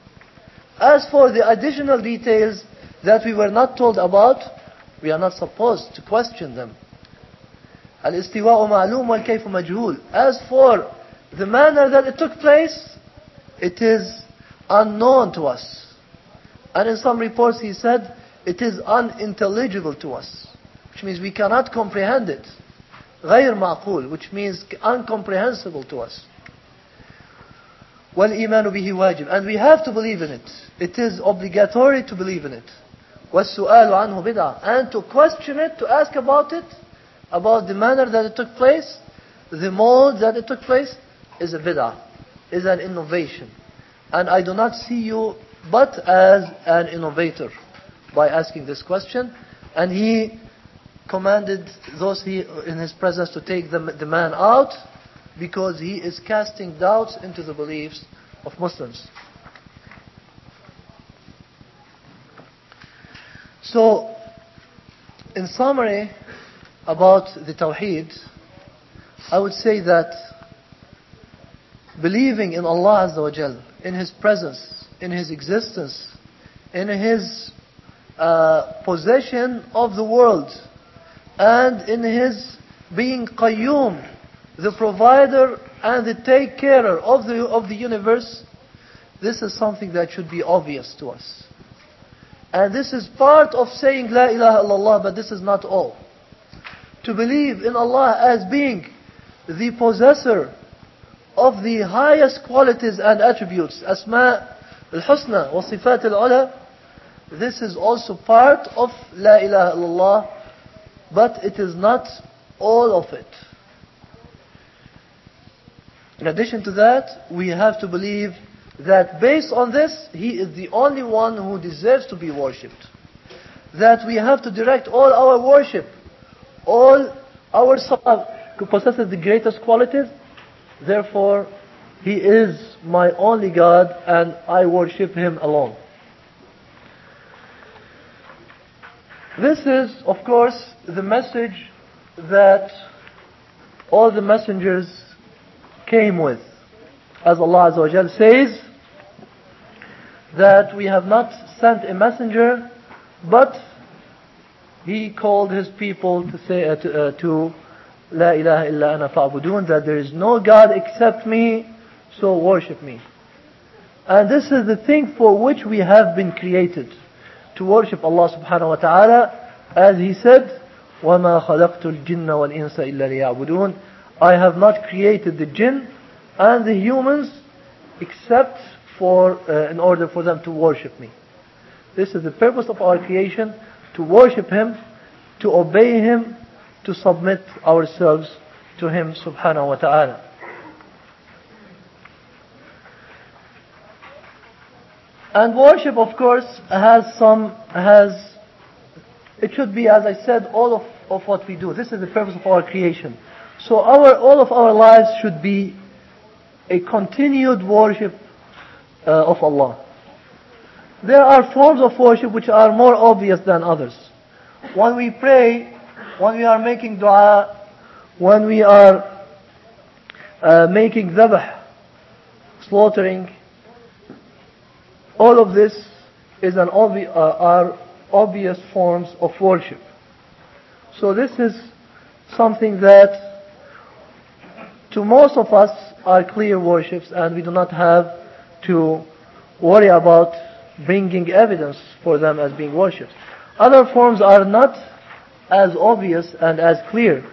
As for the additional details that we were not told about, we are not supposed to question them. Al-istiwa'u ma'loom wal-kayfu majhul. As for the manner that it took place, it is unknown to us. And in some reports he said, it is unintelligible to us. Which means we cannot comprehend it. غير معقول, which means incomprehensible to us. وَالْإِيمَانُ بِهِ وَاجِبٌ. And we have to believe in it. It is obligatory to believe in it. وَالسُّؤَالُ عَنْهُ بِدْعَةٌ. And to question it, to ask about it, about the manner that it took place, the mode that it took place, is a bid'ah, is an innovation. And I do not see you but as an innovator by asking this question. And he commanded those he, in his presence to take the, the man out, because he is casting doubts into the beliefs of Muslims. So, in summary about the Tawheed, I would say that believing in Allah Azza wa Jal, in His presence, in His existence, in His uh, possession of the world, and in His being Qayyum, the provider and the take carer of the of the universe, this is something that should be obvious to us. And this is part of saying La ilaha illallah, but this is not all. To believe in Allah as being the possessor of the highest qualities and attributes, Asma al-Husna wa Sifat al-Ula, this is also part of La ilaha illallah, but it is not all of it. In addition to that, we have to believe that based on this, He is the only one who deserves to be worshipped. That we have to direct all our worship, all our salah, who possesses the greatest qualities. Therefore, He is my only God and I worship Him alone. This is, of course, the message that all the messengers came with. As Allah Azza wa Jal says, that we have not sent a messenger, but he called his people to say uh, to, uh, to La ilaha illa ana fa'budun, that there is no God except me, so worship me. And this is the thing for which we have been created, to worship Allah subhanahu wa ta'ala, as He said, وَمَا خَلَقْتُ الْجِنَّ وَالْإِنسَ إِلَّا لِيَعْبُدُونَ. I have not created the jinn and the humans except for uh, in order for them to worship me. This is the purpose of our creation, to worship Him, to obey Him, to submit ourselves to Him subhanahu wa ta'ala. And worship, of course, has some, has, it should be, as I said, all of, of what we do. This is the purpose of our creation. So our, all of our lives should be a continued worship uh, of Allah. There are forms of worship which are more obvious than others. When we pray, when we are making dua, when we are uh, making dhabh, slaughtering, all of this is an obvi- uh, are obvious forms of worship. So this is something that to most of us are clear worships, and we do not have to worry about bringing evidence for them as being worships. Other forms are not as obvious and as clear.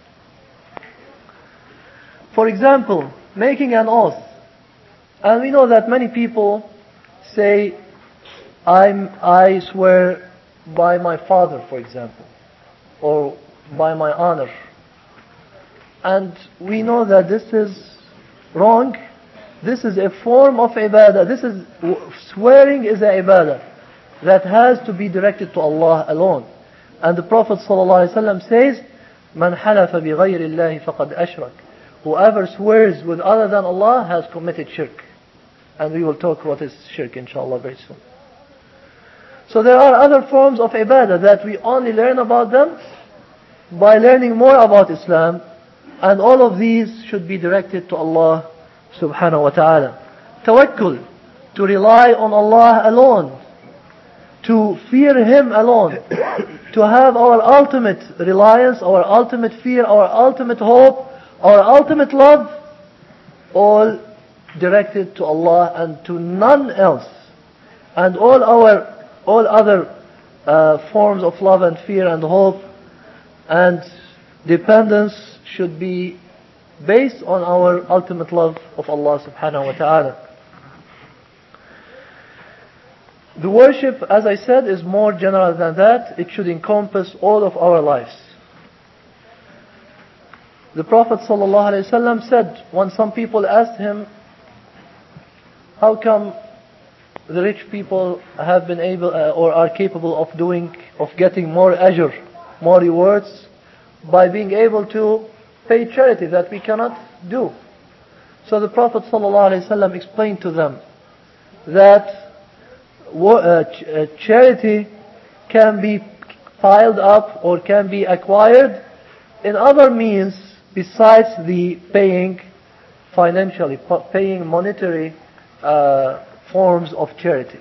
For example, making an oath. And we know that many people say, I'm, I swear by my father, for example, or by my honor. And we know that this is wrong. This is a form of ibadah. This is, swearing is a ibadah that has to be directed to Allah alone. And the Prophet ﷺ says, "Man halafa bi ghayri Allahi faqad ashrak." Whoever swears with other than Allah has committed shirk. And we will talk what is shirk, inshallah, very soon. So there are other forms of ibadah that we only learn about them by learning more about Islam. And all of these should be directed to Allah subhanahu wa ta'ala. Tawakkul, to rely on Allah alone. To fear Him alone. To have our ultimate reliance, our ultimate fear, our ultimate hope, our ultimate love, all directed to Allah and to none else. And all our, all other uh, forms of love and fear and hope and dependence should be based on our ultimate love of Allah subhanahu wa ta'ala. The worship, as I said, is more general than that. It should encompass all of our lives. The Prophet ﷺ said, when some people asked him, how come the rich people have been able uh, or are capable of doing, of getting more ajr, more rewards, by being able to pay charity that we cannot do? So the Prophet ﷺ explained to them that uh, ch- uh, charity can be piled up or can be acquired in other means besides the paying financially, paying monetary uh, forms of charity.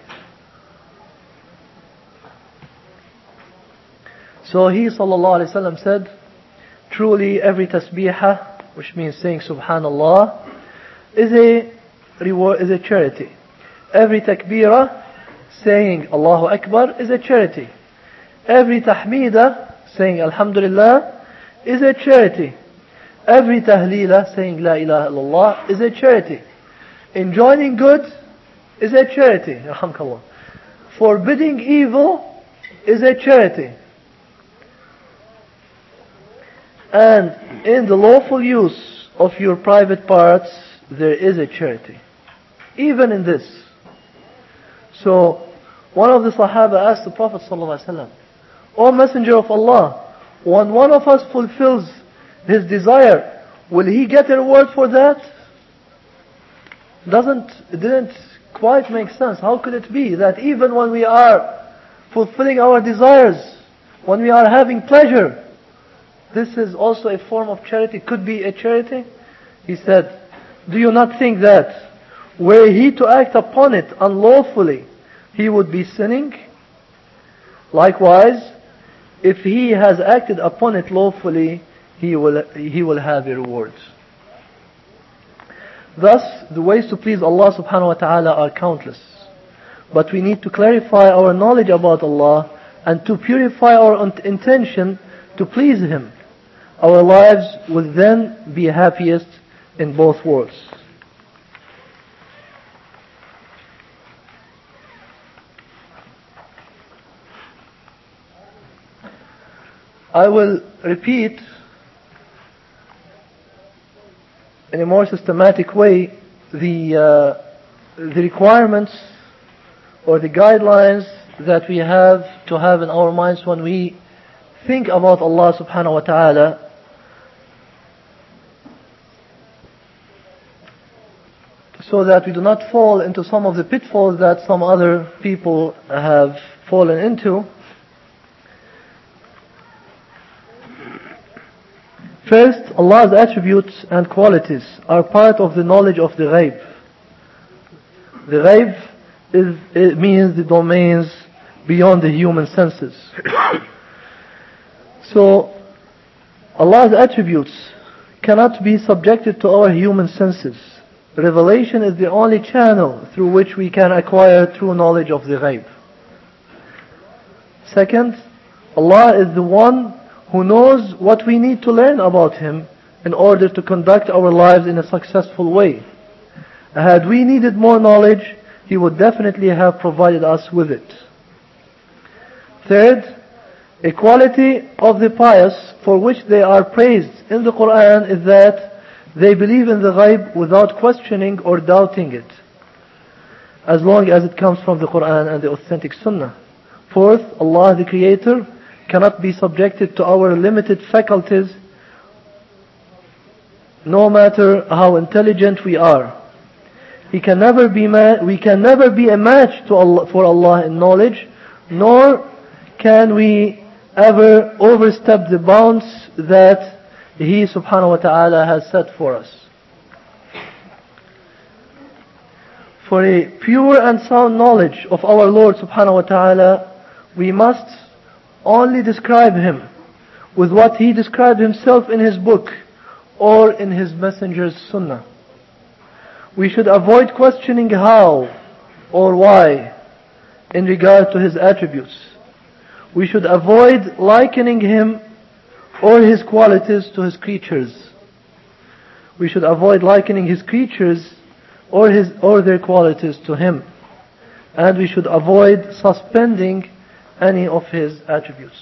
So he sallallahu alaihi wasallam said, truly every tasbihah, which means saying subhanallah, is a reward, is a charity. Every takbirah, saying Allahu Akbar, is a charity. Every tahmidah, saying alhamdulillah, is a charity. every tahleela saying La ilaha illallah is a charity. Enjoining good is a charity. Yarhamkallah. Forbidding evil is a charity. And in the lawful use of your private parts, there is a charity. Even in this. So, one of the Sahaba asked the Prophet ﷺ, O Messenger of Allah, when one of us fulfills his desire, will he get a reward for that? Doesn't, it didn't quite make sense. How could it be that even when we are fulfilling our desires, when we are having pleasure, this is also a form of charity, could be a charity? He said, do you not think that were he to act upon it unlawfully, he would be sinning? Likewise, if he has acted upon it lawfully, he will, he will have a reward. Thus, the ways to please Allah subhanahu wa ta'ala are countless. But we need to clarify our knowledge about Allah and to purify our intention to please Him. Our lives will then be happiest in both worlds. I will repeat in a more systematic way the uh, the requirements or the guidelines that we have to have in our minds when we think about Allah subhanahu wa ta'ala, so that we do not fall into some of the pitfalls that some other people have fallen into. First, Allah's attributes and qualities are part of the knowledge of the ghaib. The ghaib is, it means the domains beyond the human senses. So, Allah's attributes cannot be subjected to our human senses. Revelation is the only channel through which we can acquire true knowledge of the ghaib. Second, Allah is the one who knows what we need to learn about Him in order to conduct our lives in a successful way. Had we needed more knowledge, He would definitely have provided us with it. Third, a quality of the pious for which they are praised in the Quran is that they believe in the ghaib without questioning or doubting it, as long as it comes from the Quran and the authentic Sunnah. Fourth, Allah the Creator cannot be subjected to our limited faculties, no matter how intelligent we are. He can never be ma- we can never be a match to Allah, for Allah in knowledge, nor can we ever overstep the bounds that He subhanahu wa ta'ala has set for us. For a pure and sound knowledge of our Lord subhanahu wa ta'ala, we must only describe Him with what He described Himself in His book or in His messenger's sunnah. We should avoid questioning how or why in regard to His attributes. We should avoid likening Him or His qualities to His creatures. We should avoid likening His creatures or his or their qualities to Him. And we should avoid suspending any of His attributes.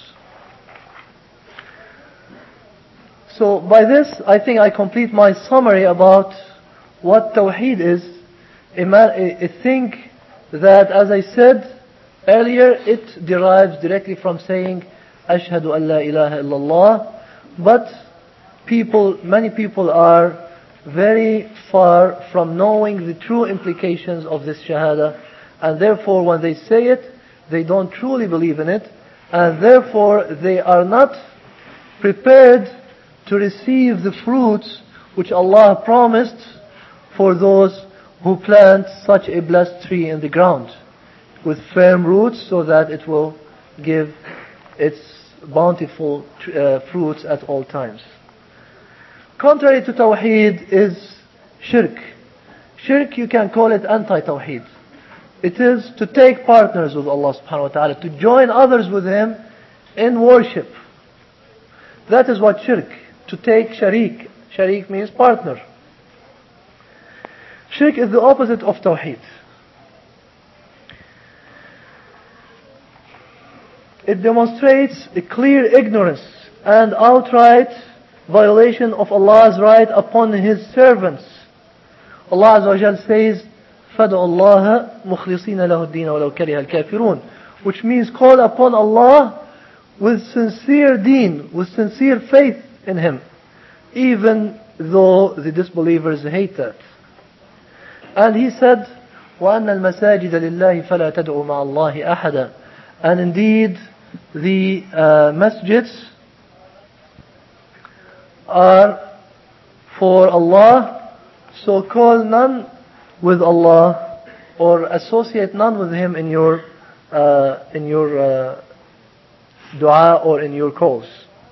So by this, I think I complete my summary about what Tawheed is. A, man, a, a thing that, as I said earlier, it derives directly from saying Ashhadu an la ilaha illallah. But people, many people are very far from knowing the true implications of this Shahada, and therefore when they say it, they don't truly believe in it, and therefore they are not prepared to receive the fruits which Allah promised for those who plant such a blessed tree in the ground with firm roots so that it will give its bountiful uh, fruits at all times. Contrary to Tawheed is Shirk. Shirk, you can call it anti-Tawheed. It is to take partners with Allah subhanahu wa ta'ala, to join others with Him in worship. That is what Shirk, to take sharik, Sharik means partner. Shirk is the opposite of Tawheed. It demonstrates a clear ignorance and outright violation of Allah's right upon His servants. Allah Azza wa Jal says, فَدْعُوا اللَّهَ مُخْلِصِينَ لَهُ الدِّينَ وَلَوْ كَرِهَ الْكَافِرُونَ, which means call upon Allah with sincere deen, with sincere faith in Him, even though the disbelievers hate that. And He said, وَأَنَّ الْمَسَاجِدَ لِلَّهِ فَلَا تَدْعُوا مَعَ اللَّهِ أَحَدًا. And indeed, the uh, masjids are for Allah, so call none with Allah or associate none with Him in your uh, in your uh, dua or in your calls.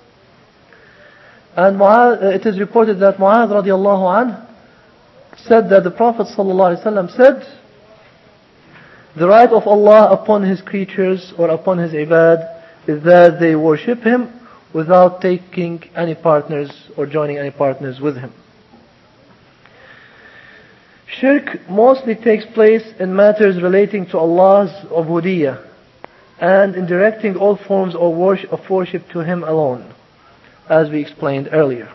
And Mu'adh, it is reported that Mu'adh radiallahu anh said that the Prophet sallallahu alaihi wasallam said, the right of Allah upon His creatures or upon His ibad is that they worship Him without taking any partners or joining any partners with Him. Shirk mostly takes place in matters relating to Allah's ubudiyyah and in directing all forms of worship, of worship to Him alone, as we explained earlier.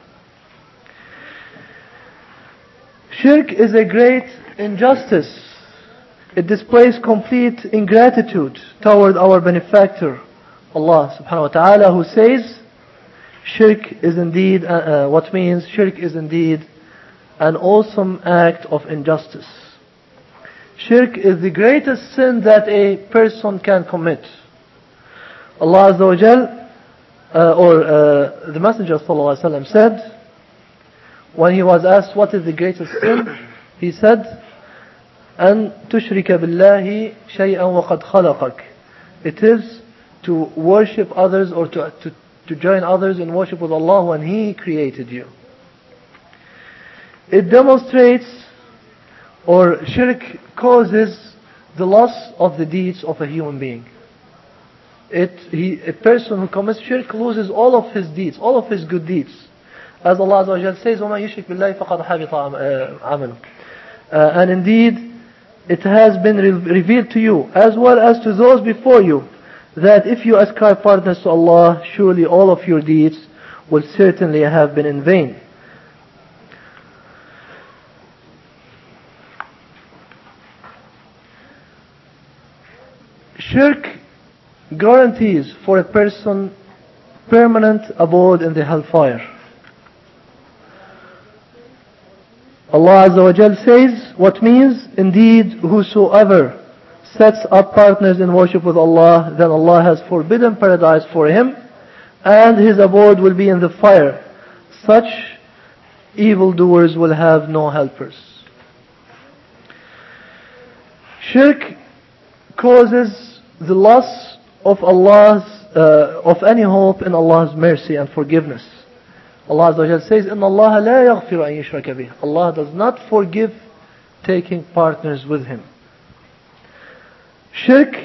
Shirk is a great injustice. It displays complete ingratitude toward our benefactor, Allah subhanahu wa ta'ala, who says, Shirk is indeed, uh, uh, what means shirk is indeed an awesome act of injustice. Shirk is the greatest sin that a person can commit. Allah Azza wa Jal, uh, or uh, the Messenger sallallahu alaihi wasallam said, when he was asked what is the greatest sin, he said, أن تشرك بالله شيئا وقد خلقك. It is to worship others or to, to, to join others in worship with Allah when He created you. It demonstrates, or shirk causes the loss of the deeds of a human being. It, he, a person who commits shirk loses all of his deeds, all of his good deeds. As Allah Azza wa Jal says, وَمَا يُشْرِكْ بِاللَّهِ فَقَدْ حَبِطَ عَمَلُهُ. And indeed, it has been re- revealed to you, as well as to those before you, that if you ascribe partners to Allah, surely all of your deeds will certainly have been in vain. Shirk guarantees for a person permanent abode in the hellfire. Allah Azza wa Jal says, what means, indeed, whosoever sets up partners in worship with Allah, then Allah has forbidden paradise for him, and his abode will be in the fire. Such evildoers will have no helpers. Shirk causes the loss of Allah's, uh, of any hope in Allah's mercy and forgiveness. Allah Azza wa Jalla says, "Inna Allah la yaghfiru an yushraka bih." Allah does not forgive taking partners with Him. Shirk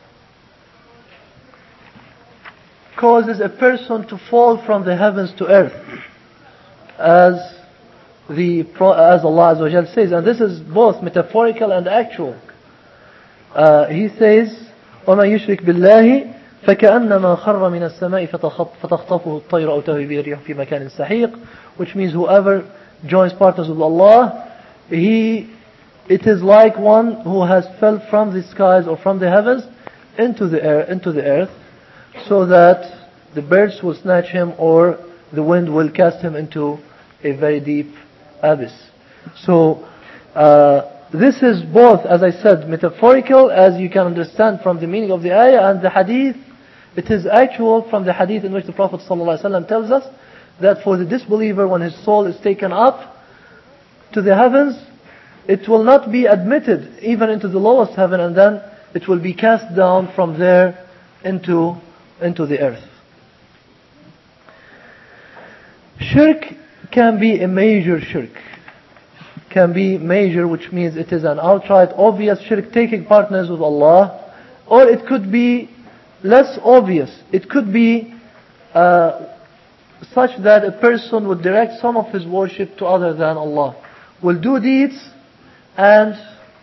causes a person to fall from the heavens to earth, as the as Allah Azza wa Jalla says, and this is both metaphorical and actual. Uh, he says, وَمَا يُشْرِكْ بِاللَّهِ فَكَأَنَّمَا خَرَّ مِنَ السَّمَاءِ فَتَخْطَفُهُ الطَّيْرُ أَوْ تَهْوِي بِهِ الرِّيحُ فِي مَكَانٍ سَحِيقٍ, which means whoever joins partners with Allah, he it is like one who has fell from the skies or from the heavens into the air, into the earth, so that the birds will snatch him or the wind will cast him into a very deep abyss. So uh, this is both, as I said, metaphorical, as you can understand from the meaning of the ayah, and the hadith. It is actual from the hadith in which the Prophet ﷺ tells us that for the disbeliever, when his soul is taken up to the heavens, it will not be admitted even into the lowest heaven, and then it will be cast down from there into, into the earth. Shirk can be a major shirk. Can be major, which means it is an outright obvious shirk, taking partners with Allah, or it could be less obvious. It could be uh, such that a person would direct some of his worship to other than Allah. Will do deeds and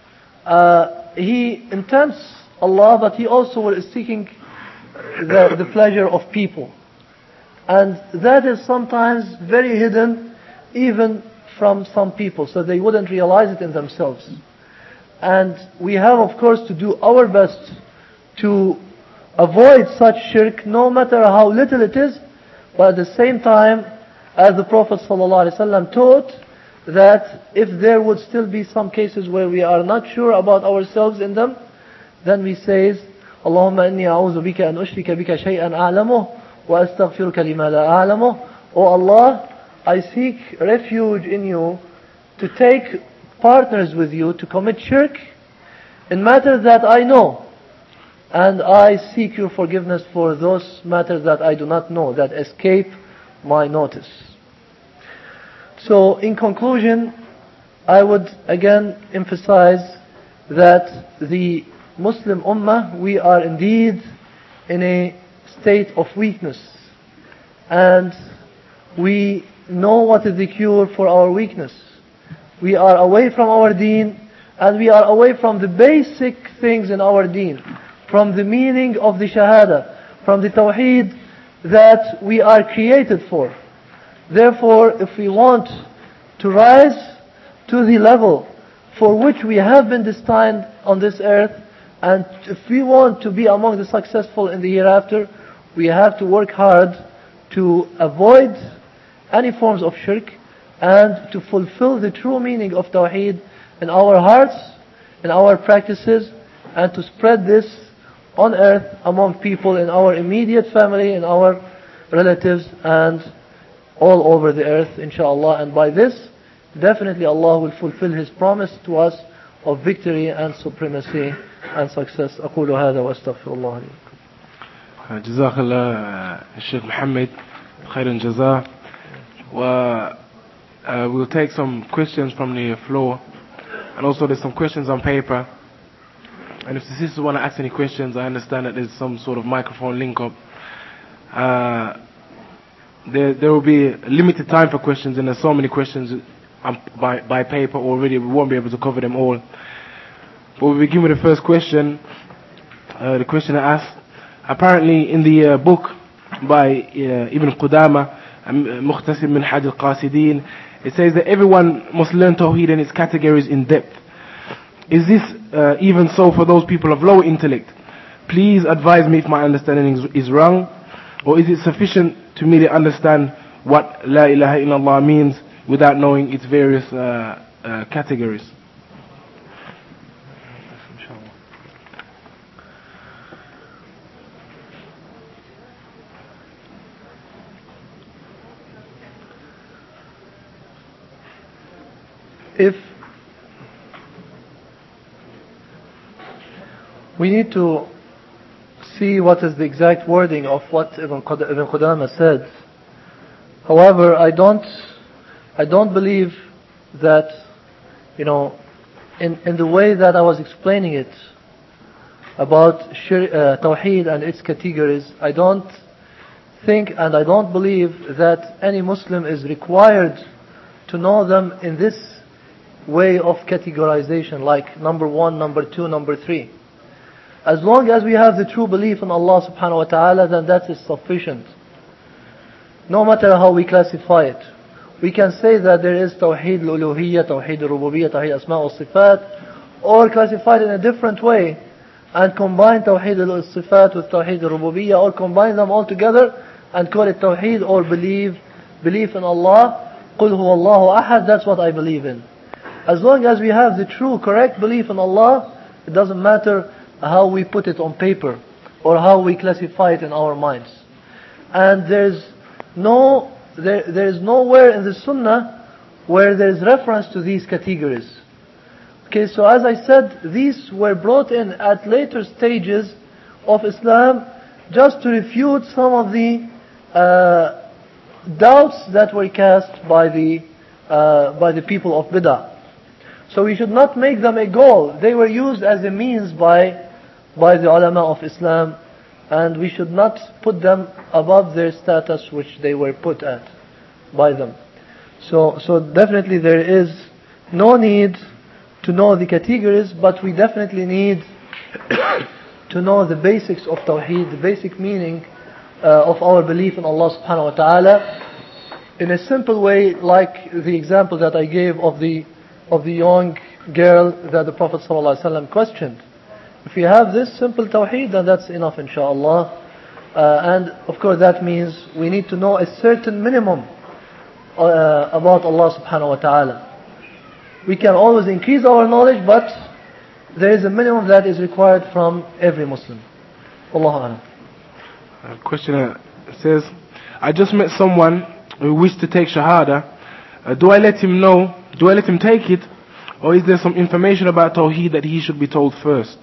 uh, he intends Allah, but he also is seeking the, the pleasure of people. And that is sometimes very hidden even from some people, so they wouldn't realize it in themselves. And we have, of course, to do our best to avoid such shirk, no matter how little it is, but at the same time, as the Prophet ﷺ taught, that if there would still be some cases where we are not sure about ourselves in them, then we say, Allahumma inni a'udhu bika an ushrika bika shay'an a'lamuh wa astaghfiruka lima la a'lamuh. O Allah, I seek refuge in you to take partners with you to commit shirk in matters that I know, and I seek your forgiveness for those matters that I do not know, that escape my notice. So in conclusion, I would again emphasize that the Muslim Ummah, we are indeed in a state of weakness, and we know what is the cure for our weakness. We are away from our deen, and we are away from the basic things in our deen, from the meaning of the shahada, from the tawheed that we are created for. Therefore, if we want to rise to the level for which we have been destined on this earth, and if we want to be among the successful in the hereafter, we have to work hard to avoid any forms of shirk and to fulfill the true meaning of tawheed in our hearts, in our practices, and to spread this on earth among people in our immediate family, in our relatives, and all over the earth, inshallah. And by this, definitely Allah will fulfill His promise to us of victory and supremacy and success. أقول هذا وأستغفر الله لي. جزاك الله الشيخ محمد خير الجزاء. و uh, we'll take some questions from the floor, and also there's some questions on paper. And if the sisters want to ask any questions, I understand that there's some sort of microphone link up. Uh, there, there will be a limited time for questions, and there's so many questions um, by, by paper already, we won't be able to cover them all. But we'll begin with the first question. Uh, the questioner asked, apparently in the uh, book by uh, Ibn Qudama, Mukhtasar Minhaj al-Qasidin, it says that everyone must learn Tawheed and its categories in depth. Is this uh, even so for those people of low intellect? Please advise me if my understanding is, is wrong, or is it sufficient to merely understand what La ilaha illallah means without knowing its various uh, uh, categories? If we need to see what is the exact wording of what Ibn Qudama said. However, I don't, I don't believe that, you know, in, in the way that I was explaining it about shir, uh, Tawheed and its categories, I don't think and I don't believe that any Muslim is required to know them in this way of categorization, like number one, number two, number three. As long as we have the true belief in Allah subhanahu wa ta'ala, then that is sufficient. No matter how we classify it. We can say that there is Tawheed al-Uluhiyyah, Tawheed al-Rububiyyah, Tawheed al-Asma' al-Sifat, or classified in a different way, and combine Tawheed al-Sifat with Tawheed al-Rububiyyah, or combine them all together and call it Tawheed, or believe, belief in Allah. Qul huwa Allahu ahad, that's what I believe in. As long as we have the true, correct belief in Allah, it doesn't matter how we put it on paper or how we classify it in our minds. And there's no, there, there is nowhere in the Sunnah where there is reference to these categories. Okay, so as I said, these were brought in at later stages of Islam just to refute some of the uh, doubts that were cast by the uh, by the people of Bid'ah. So we should not make them a goal. They were used as a means by by the ulama of Islam and we should not put them above their status which they were put at by them. So, so definitely there is no need to know the categories, but we definitely need to know the basics of Tawheed, the basic meaning uh, of our belief in Allah subhanahu wa ta'ala, in a simple way, like the example that I gave of the of the young girl that the Prophet sallallahu alaihi wasallam questioned. If you have this simple Tawheed, then that's enough, inshaAllah. Uh, and of course that means we need to know a certain minimum uh, about Allah subhanahu wa ta'ala. We can always increase our knowledge, but there is a minimum that is required from every Muslim. Allahu A'lam. Questioner says, I just met someone who wished to take Shahada. Uh, do I let him know, do I let him take it, or is there some information about Tawheed that he should be told first?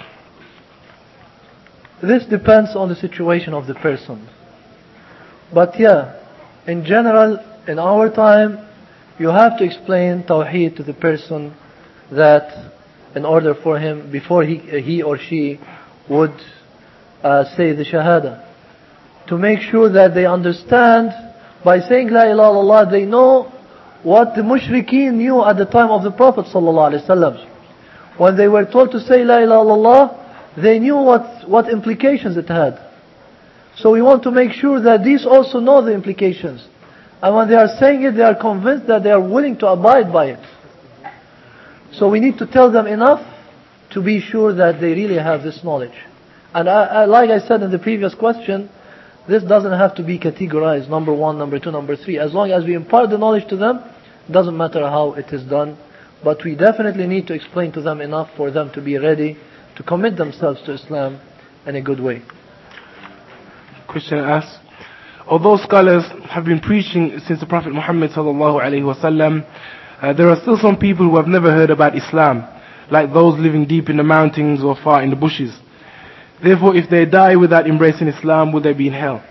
This depends on the situation of the person. But yeah, in general, in our time, you have to explain Tawheed to the person, that in order for him, before he, he or she would uh, say the Shahada, to make sure that they understand, by saying La ilaha illallah, they know what the mushrikeen knew at the time of the Prophet sallallahu alaihi wasallam. When they were told to say La ilaha illallah, they knew what, what implications it had. So we want to make sure that these also know the implications. And when they are saying it, they are convinced that they are willing to abide by it. So we need to tell them enough to be sure that they really have this knowledge. And I, I, like I said in the previous question, this doesn't have to be categorized, number one, number two, number three. As long as we impart the knowledge to them, it doesn't matter how it is done. But we definitely need to explain to them enough for them to be ready to commit themselves to Islam in a good way. Question asks, although scholars have been preaching since the Prophet Muhammad sallallahu alaihi wasallam, uh, there are still some people who have never heard about Islam, like those living deep in the mountains or far in the bushes. Therefore, if they die without embracing Islam, will they be in hell?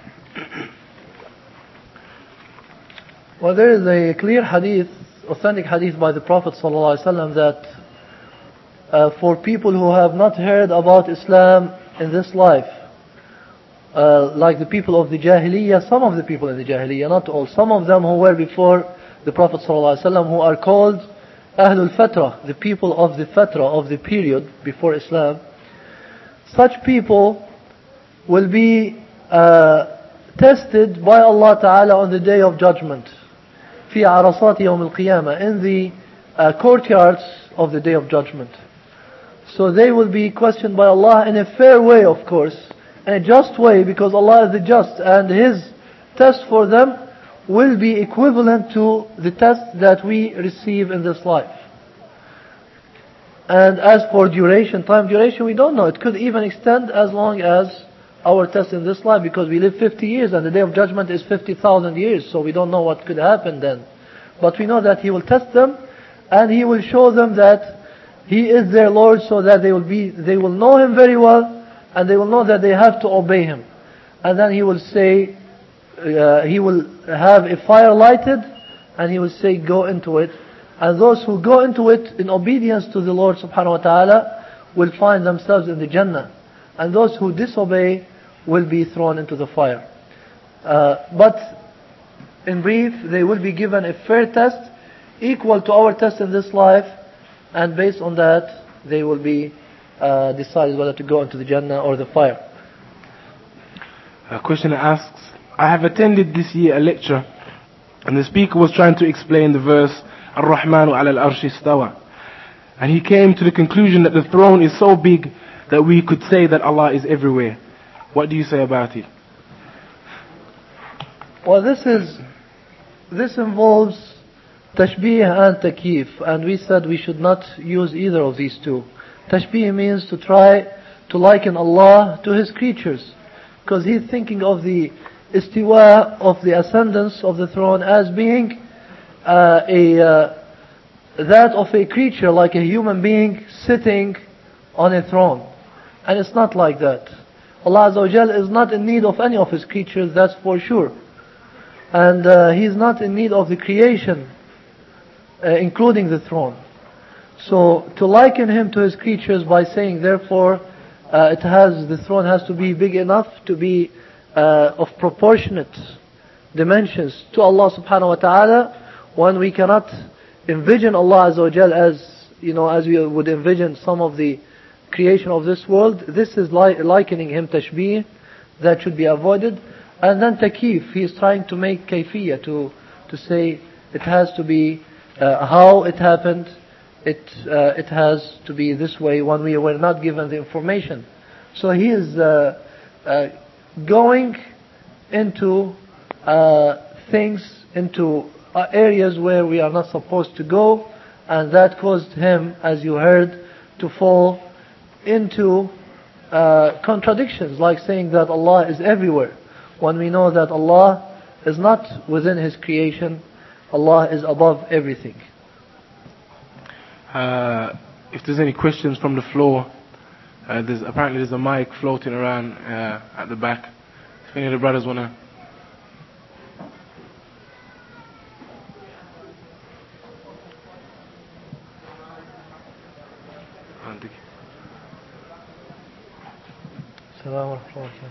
Well, there is a clear hadith, authentic hadith by the Prophet ﷺ that uh, for people who have not heard about Islam in this life, uh, like the people of the Jahiliyyah, some of the people in the Jahiliyyah, not all, some of them who were before the Prophet ﷺ, who are called Ahlul Fatra, the people of the Fatra, of the period before Islam, such people will be uh, tested by Allah Ta'ala on the day of judgment. في عرصات يوم القيامة, in the uh, courtyards of the day of judgment. So they will be questioned by Allah in a fair way, of course, in a just way, because Allah is the just, and His test for them will be equivalent to the test that we receive in this life. And as for duration, time duration, we don't know. It could even extend as long as our test in this life, because we live fifty years and the day of judgment is fifty thousand years, so we don't know what could happen then. But we know that He will test them, and He will show them that He is their Lord, so that they will be, they will know Him very well, and they will know that they have to obey Him. And then He will say, uh, He will have a fire lighted, and He will say, go into it. And those who go into it in obedience to the Lord subhanahu wa ta'ala will find themselves in the Jannah. And those who disobey will be thrown into the fire. Uh, but in brief, they will be given a fair test equal to our test in this life, and based on that they will be uh, decided whether to go into the Jannah or the fire. A questioner asks, I have attended this year a lecture, and the speaker was trying to explain the verse Ar-Rahmanu ala al-arshi istawa, and he came to the conclusion that the throne is so big that we could say that Allah is everywhere. What do you say about it? Well, this is this involves tashbih and takyif, and we said we should not use either of these two. Tashbih means to try to liken Allah to His creatures, because he's thinking of the istiwa, of the ascendance of the throne, as being uh, a uh, that of a creature, like a human being sitting on a throne. And it's not like that. Allah Azza wa Jal is not in need of any of His creatures, that's for sure. And uh, He is not in need of the creation, uh, including the throne. So to liken Him to His creatures by saying therefore uh, it has, the throne has to be big enough to be uh, of proportionate dimensions to Allah subhanahu wa ta'ala, when we cannot envision Allah Azza wa Jal as, you know, as we would envision some of the creation of this world. This is li- likening him tashbih, that should be avoided. And then takif, he is trying to make kayfiyya, to, to say it has to be uh, how it happened, it, uh, it has to be this way when we were not given the information. So he is uh, uh, going into uh, things, into uh, areas where we are not supposed to go, and that caused him, as you heard, to fall into uh, contradictions, like saying that Allah is everywhere, when we know that Allah is not within His creation. Allah is above everything. Uh, if there's any questions from the floor, uh, there's apparently there's a mic floating around uh, at the back. If any of the brothers wanna. Assalamu alaikum.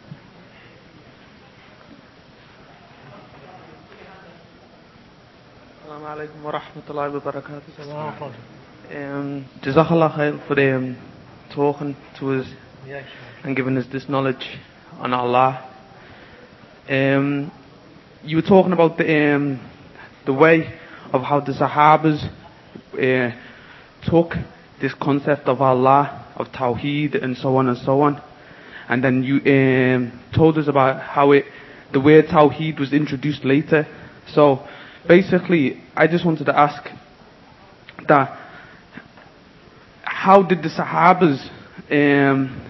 Assalamu alaikum wa rahmatullahi wa barakatuh. Um, Jazakallah khair for um, talking to us and giving us this knowledge on Allah. Um, you were talking about the um, the way of how the Sahabas uh, took this concept of Allah, of Tawheed, and so on and so on. And then you um, told us about how it, the word Tawheed was introduced later. So basically, I just wanted to ask that how did the Sahabas, um,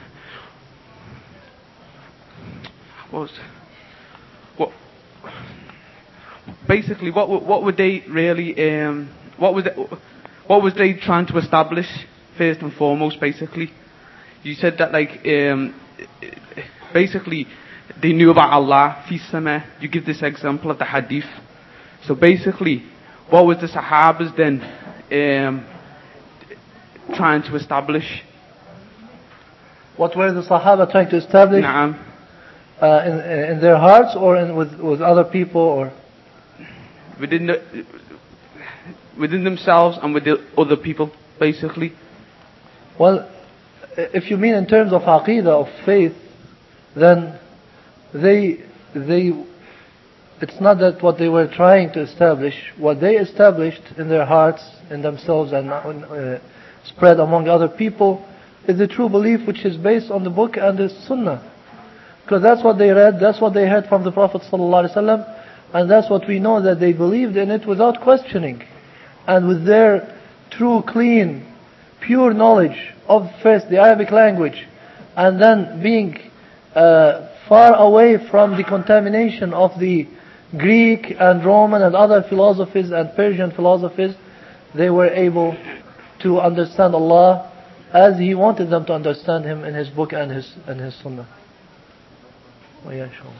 what was, what, basically, what what were they really, um, what was it, what was they trying to establish first and foremost? Basically, you said that like um, basically they knew about Allah, fi sama. You give this example of the hadith. So basically, what was the Sahabas then um, trying to establish? What were the Sahaba trying to establish? Naam. Uh, in, in their hearts, or in, with, with other people, or Within the, within themselves and with the other people, basically. well, if you mean in terms of aqeedah, of faith, then they they it's not that what they were trying to establish. What they established in their hearts, in themselves, and uh, spread among other people, is the true belief which is based on the book and the Sunnah. Because that's what they read, that's what they heard from the Prophet ﷺ, and that's what we know, that they believed in it without questioning. And with their true, clean, pure knowledge of first the Arabic language, and then being uh, far away from the contamination of the Greek and Roman and other philosophies and Persian philosophies, they were able to understand Allah as He wanted them to understand Him in His book and His and His Sunnah. Oh, yeah, sure.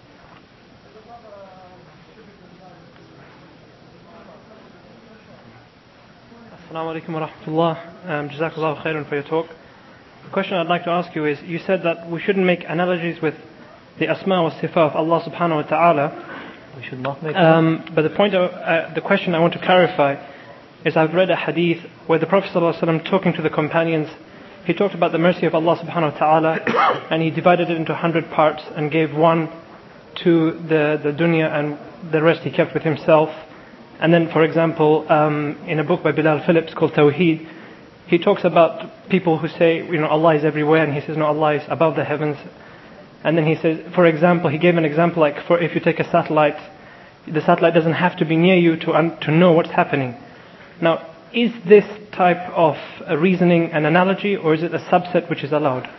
Assalamu alaikum wa rahmatullah. Um, Jazakallah khairan for your talk. The question I'd like to ask you is, you said that we shouldn't make analogies with the asma wa sifa of Allah subhanahu wa ta'ala. We should not make um, But the point, of, uh, the question I want to clarify is, I've read a hadith where the Prophet sallallahu alaihi wasallam, talking to the companions, he talked about the mercy of Allah subhanahu wa ta'ala, and he divided it into a hundred parts and gave one to the, the dunya, and the rest he kept with himself. And then, for example, um, in a book by Bilal Phillips called Tawheed, he talks about people who say, you know, Allah is everywhere, and he says, no, Allah is above the heavens. And then he says, for example, he gave an example like, for if you take a satellite, the satellite doesn't have to be near you to un- to know what's happening. Now, is this type of uh, reasoning an analogy, or is it a subset which is allowed?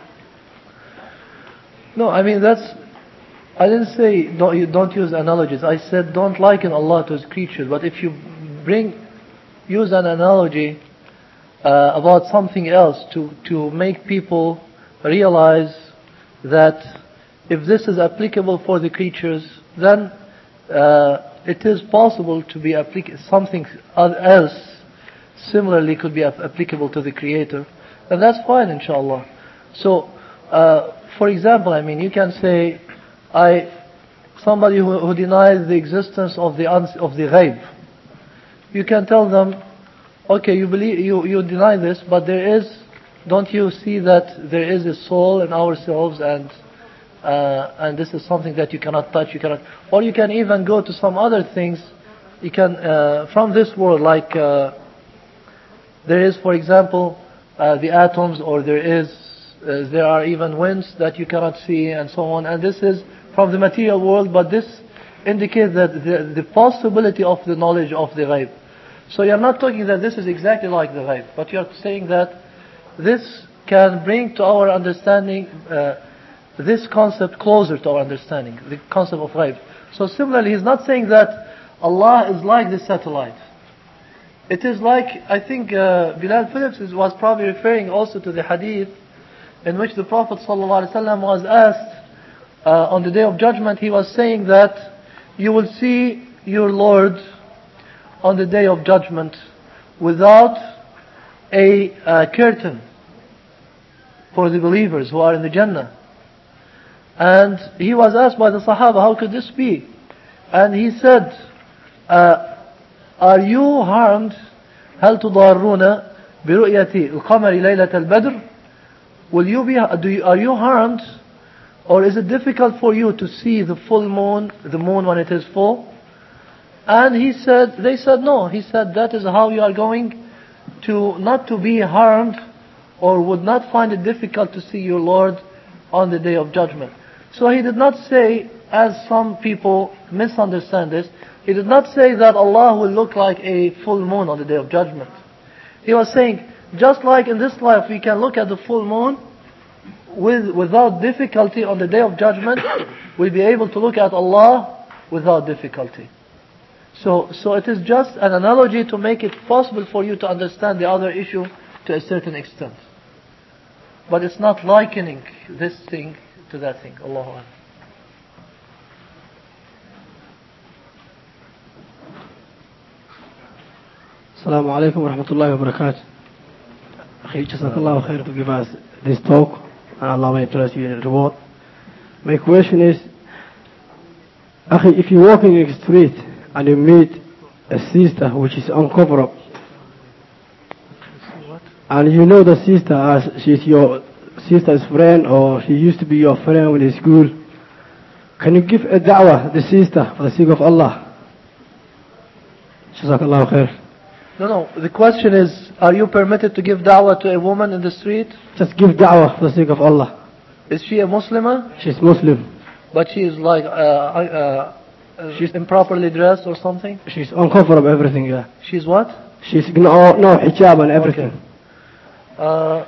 No, I mean that's. I didn't say don't, you don't use analogies. I said don't liken Allah to His creatures. But if you bring, use an analogy uh, about something else to to make people realize that if this is applicable for the creatures, then uh, it is possible to be applic- something else similarly could be applicable to the Creator, and that's fine, inshallah. So, uh, for example, I mean, you can say, I, somebody who, who denies the existence of the uns- of the ghaib. You can tell them, okay, you believe, you, you deny this, but there is, don't you see that there is a soul in ourselves, and uh, and this is something that you cannot touch, you cannot, or you can even go to some other things. You can uh, from this world, like uh, there is, for example, uh, the atoms, or there is, uh, there are even winds that you cannot see, and so on. And this is from the material world, but this indicates that the, the possibility of the knowledge of the ghaib. So you're not talking that this is exactly like the ghaib, but you're saying that this can bring to our understanding uh, this concept closer to our understanding, the concept of ghaib. So similarly, he's not saying that Allah is like the satellite. It is like, I think uh, Bilal Phillips was probably referring also to the hadith in which the Prophet ﷺ was asked uh, on the Day of Judgment. He was saying that you will see your Lord on the Day of Judgment without a uh, curtain for the believers who are in the Jannah. And he was asked by the Sahaba, how could this be? And he said, uh, are you harmed? هل تضارون برؤية القمر ليلة البدر? Will you be, do you, are you harmed? Or is it difficult for you to see the full moon, the moon when it is full? And he said, they said no. He said that is how you are going to not to be harmed, or would not find it difficult to see your Lord on the Day of Judgment. So he did not say, as some people misunderstand this, he did not say that Allah will look like a full moon on the Day of Judgment. He was saying, just like in this life we can look at the full moon with, without difficulty, on the Day of Judgment we'll be able to look at Allah without difficulty. So, so it is just an analogy to make it possible for you to understand the other issue to a certain extent. But it's not likening this thing to that thing. Allahu Akbar. Assalamu alaikum wa rahmatullahi wa barakatuh. Akhi, jazakallahu khair to give us this talk, and Allah may bless you in reward. My question is, Akhi, if you're walking in the street and you meet a sister which is uncovered, and you know the sister as she's your sister's friend, or she used to be your friend in school, can you give a da'wah to the sister for the sake of Allah? Jazakallahu khair. No, no. The question is, are you permitted to give da'wah to a woman in the street? Just give da'wah for the sake of Allah. Is she a Muslimah? She's Muslim. But she is like, uh, uh, uh, she's improperly dressed or something? She's uncovered of everything, yeah. She's what? She's no, no hijab and everything. Okay. Uh,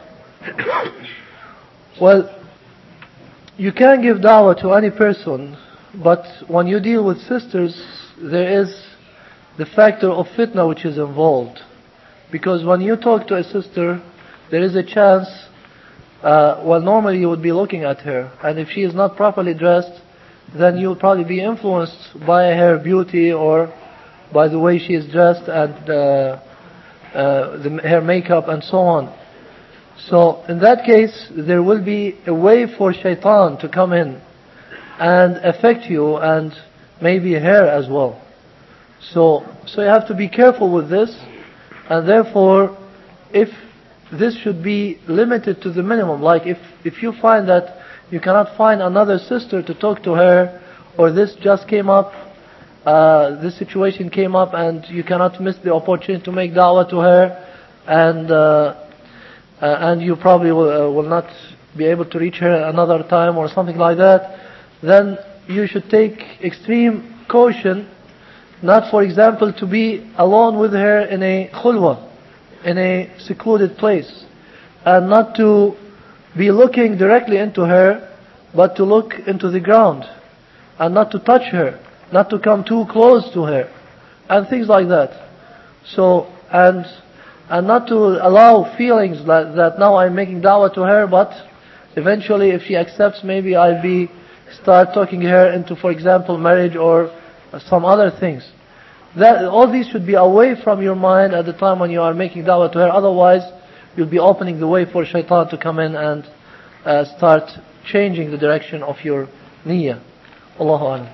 well, you can give da'wah to any person, but when you deal with sisters, there is the factor of fitna which is involved. Because when you talk to a sister, there is a chance, uh, well, normally you would be looking at her, and if she is not properly dressed, then you'll probably be influenced by her beauty or by the way she is dressed, and uh, uh, the, her makeup and so on. So in that case, there will be a way for shaitan to come in and affect you, and maybe her as well. So, so you have to be careful with this, and therefore, if this should be limited to the minimum, like if, if you find that you cannot find another sister to talk to her, or this just came up, uh, this situation came up and you cannot miss the opportunity to make da'wah to her, and uh, uh, and you probably will, uh, will not be able to reach her another time or something like that, then you should take extreme caution. Not, for example, to be alone with her in a khulwa, in a secluded place, and not to be looking directly into her, but to look into the ground, and not to touch her, not to come too close to her, and things like that. So, and and not to allow feelings that, that now I'm making da'wah to her, but eventually if she accepts, maybe I'll be start talking her into, for example, marriage or some other things. That, all these should be away from your mind at the time when you are making da'wah to her. Otherwise, you'll be opening the way for shaitan to come in and uh, start changing the direction of your niyyah. Allahu Alam.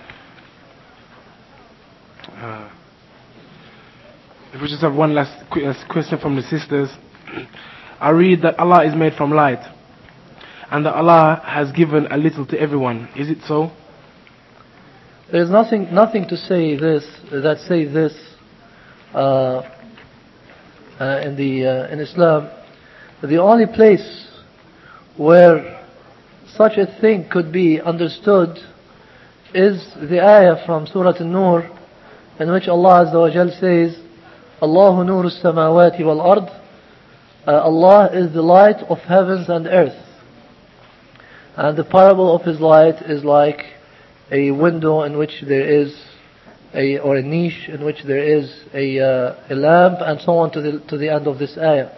Uh, if we just have one last qu- uh, question from the sisters. I read that Allah is made from light and that Allah has given a little to everyone. Is it so? There is nothing, nothing to say this that say this uh, uh, in the uh, in Islam. The only place where such a thing could be understood is the ayah from Surah An-Nur, in which Allah Azza wa Jal says, Allahu nuru samawati wal ard. Allah is the light of heavens and earth. And the parable of His light is like a window in which there is a, or a niche in which there is a, uh, a lamp, and so on to the, to the end of this ayah.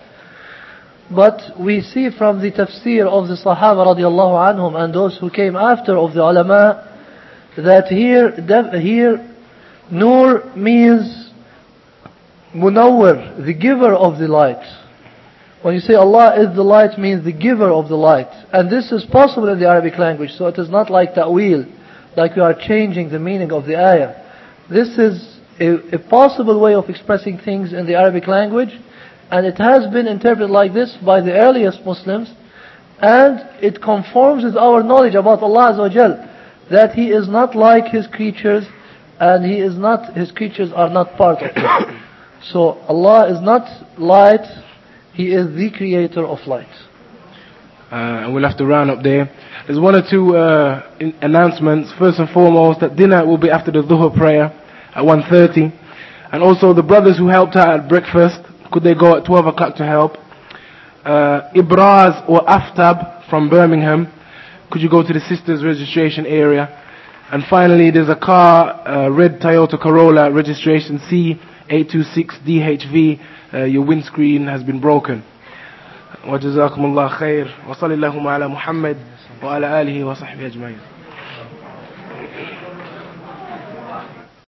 But we see from the tafsir of the Sahaba radiallahu anhum and those who came after of the ulama that here, here Nur means Munawwir, the giver of the light. When you say Allah is the light, means the giver of the light. And this is possible in the Arabic language, so it is not like ta'wil, like we are changing the meaning of the ayah. This is a, a possible way of expressing things in the Arabic language, and it has been interpreted like this by the earliest Muslims, and it conforms with our knowledge about Allah Azza wa Jal, that He is not like His creatures, and He is not, His creatures are not part of Him. So Allah is not light, He is the creator of light. Uh, and we'll have to round up there. There's one or two uh, in- announcements. First and foremost, that dinner will be after the Dhuhr prayer at one thirty. And also the brothers who helped out at breakfast, could they go at twelve o'clock to help? Uh, Ibraz or Aftab from Birmingham, could you go to the sisters registration area? And finally, there's a car, uh, red Toyota Corolla, registration C eight two six D H V. Uh, your windscreen has been broken. وجزاكم الله خير وصلى اللهم على محمد وعلى آله وصحبه أجمعين.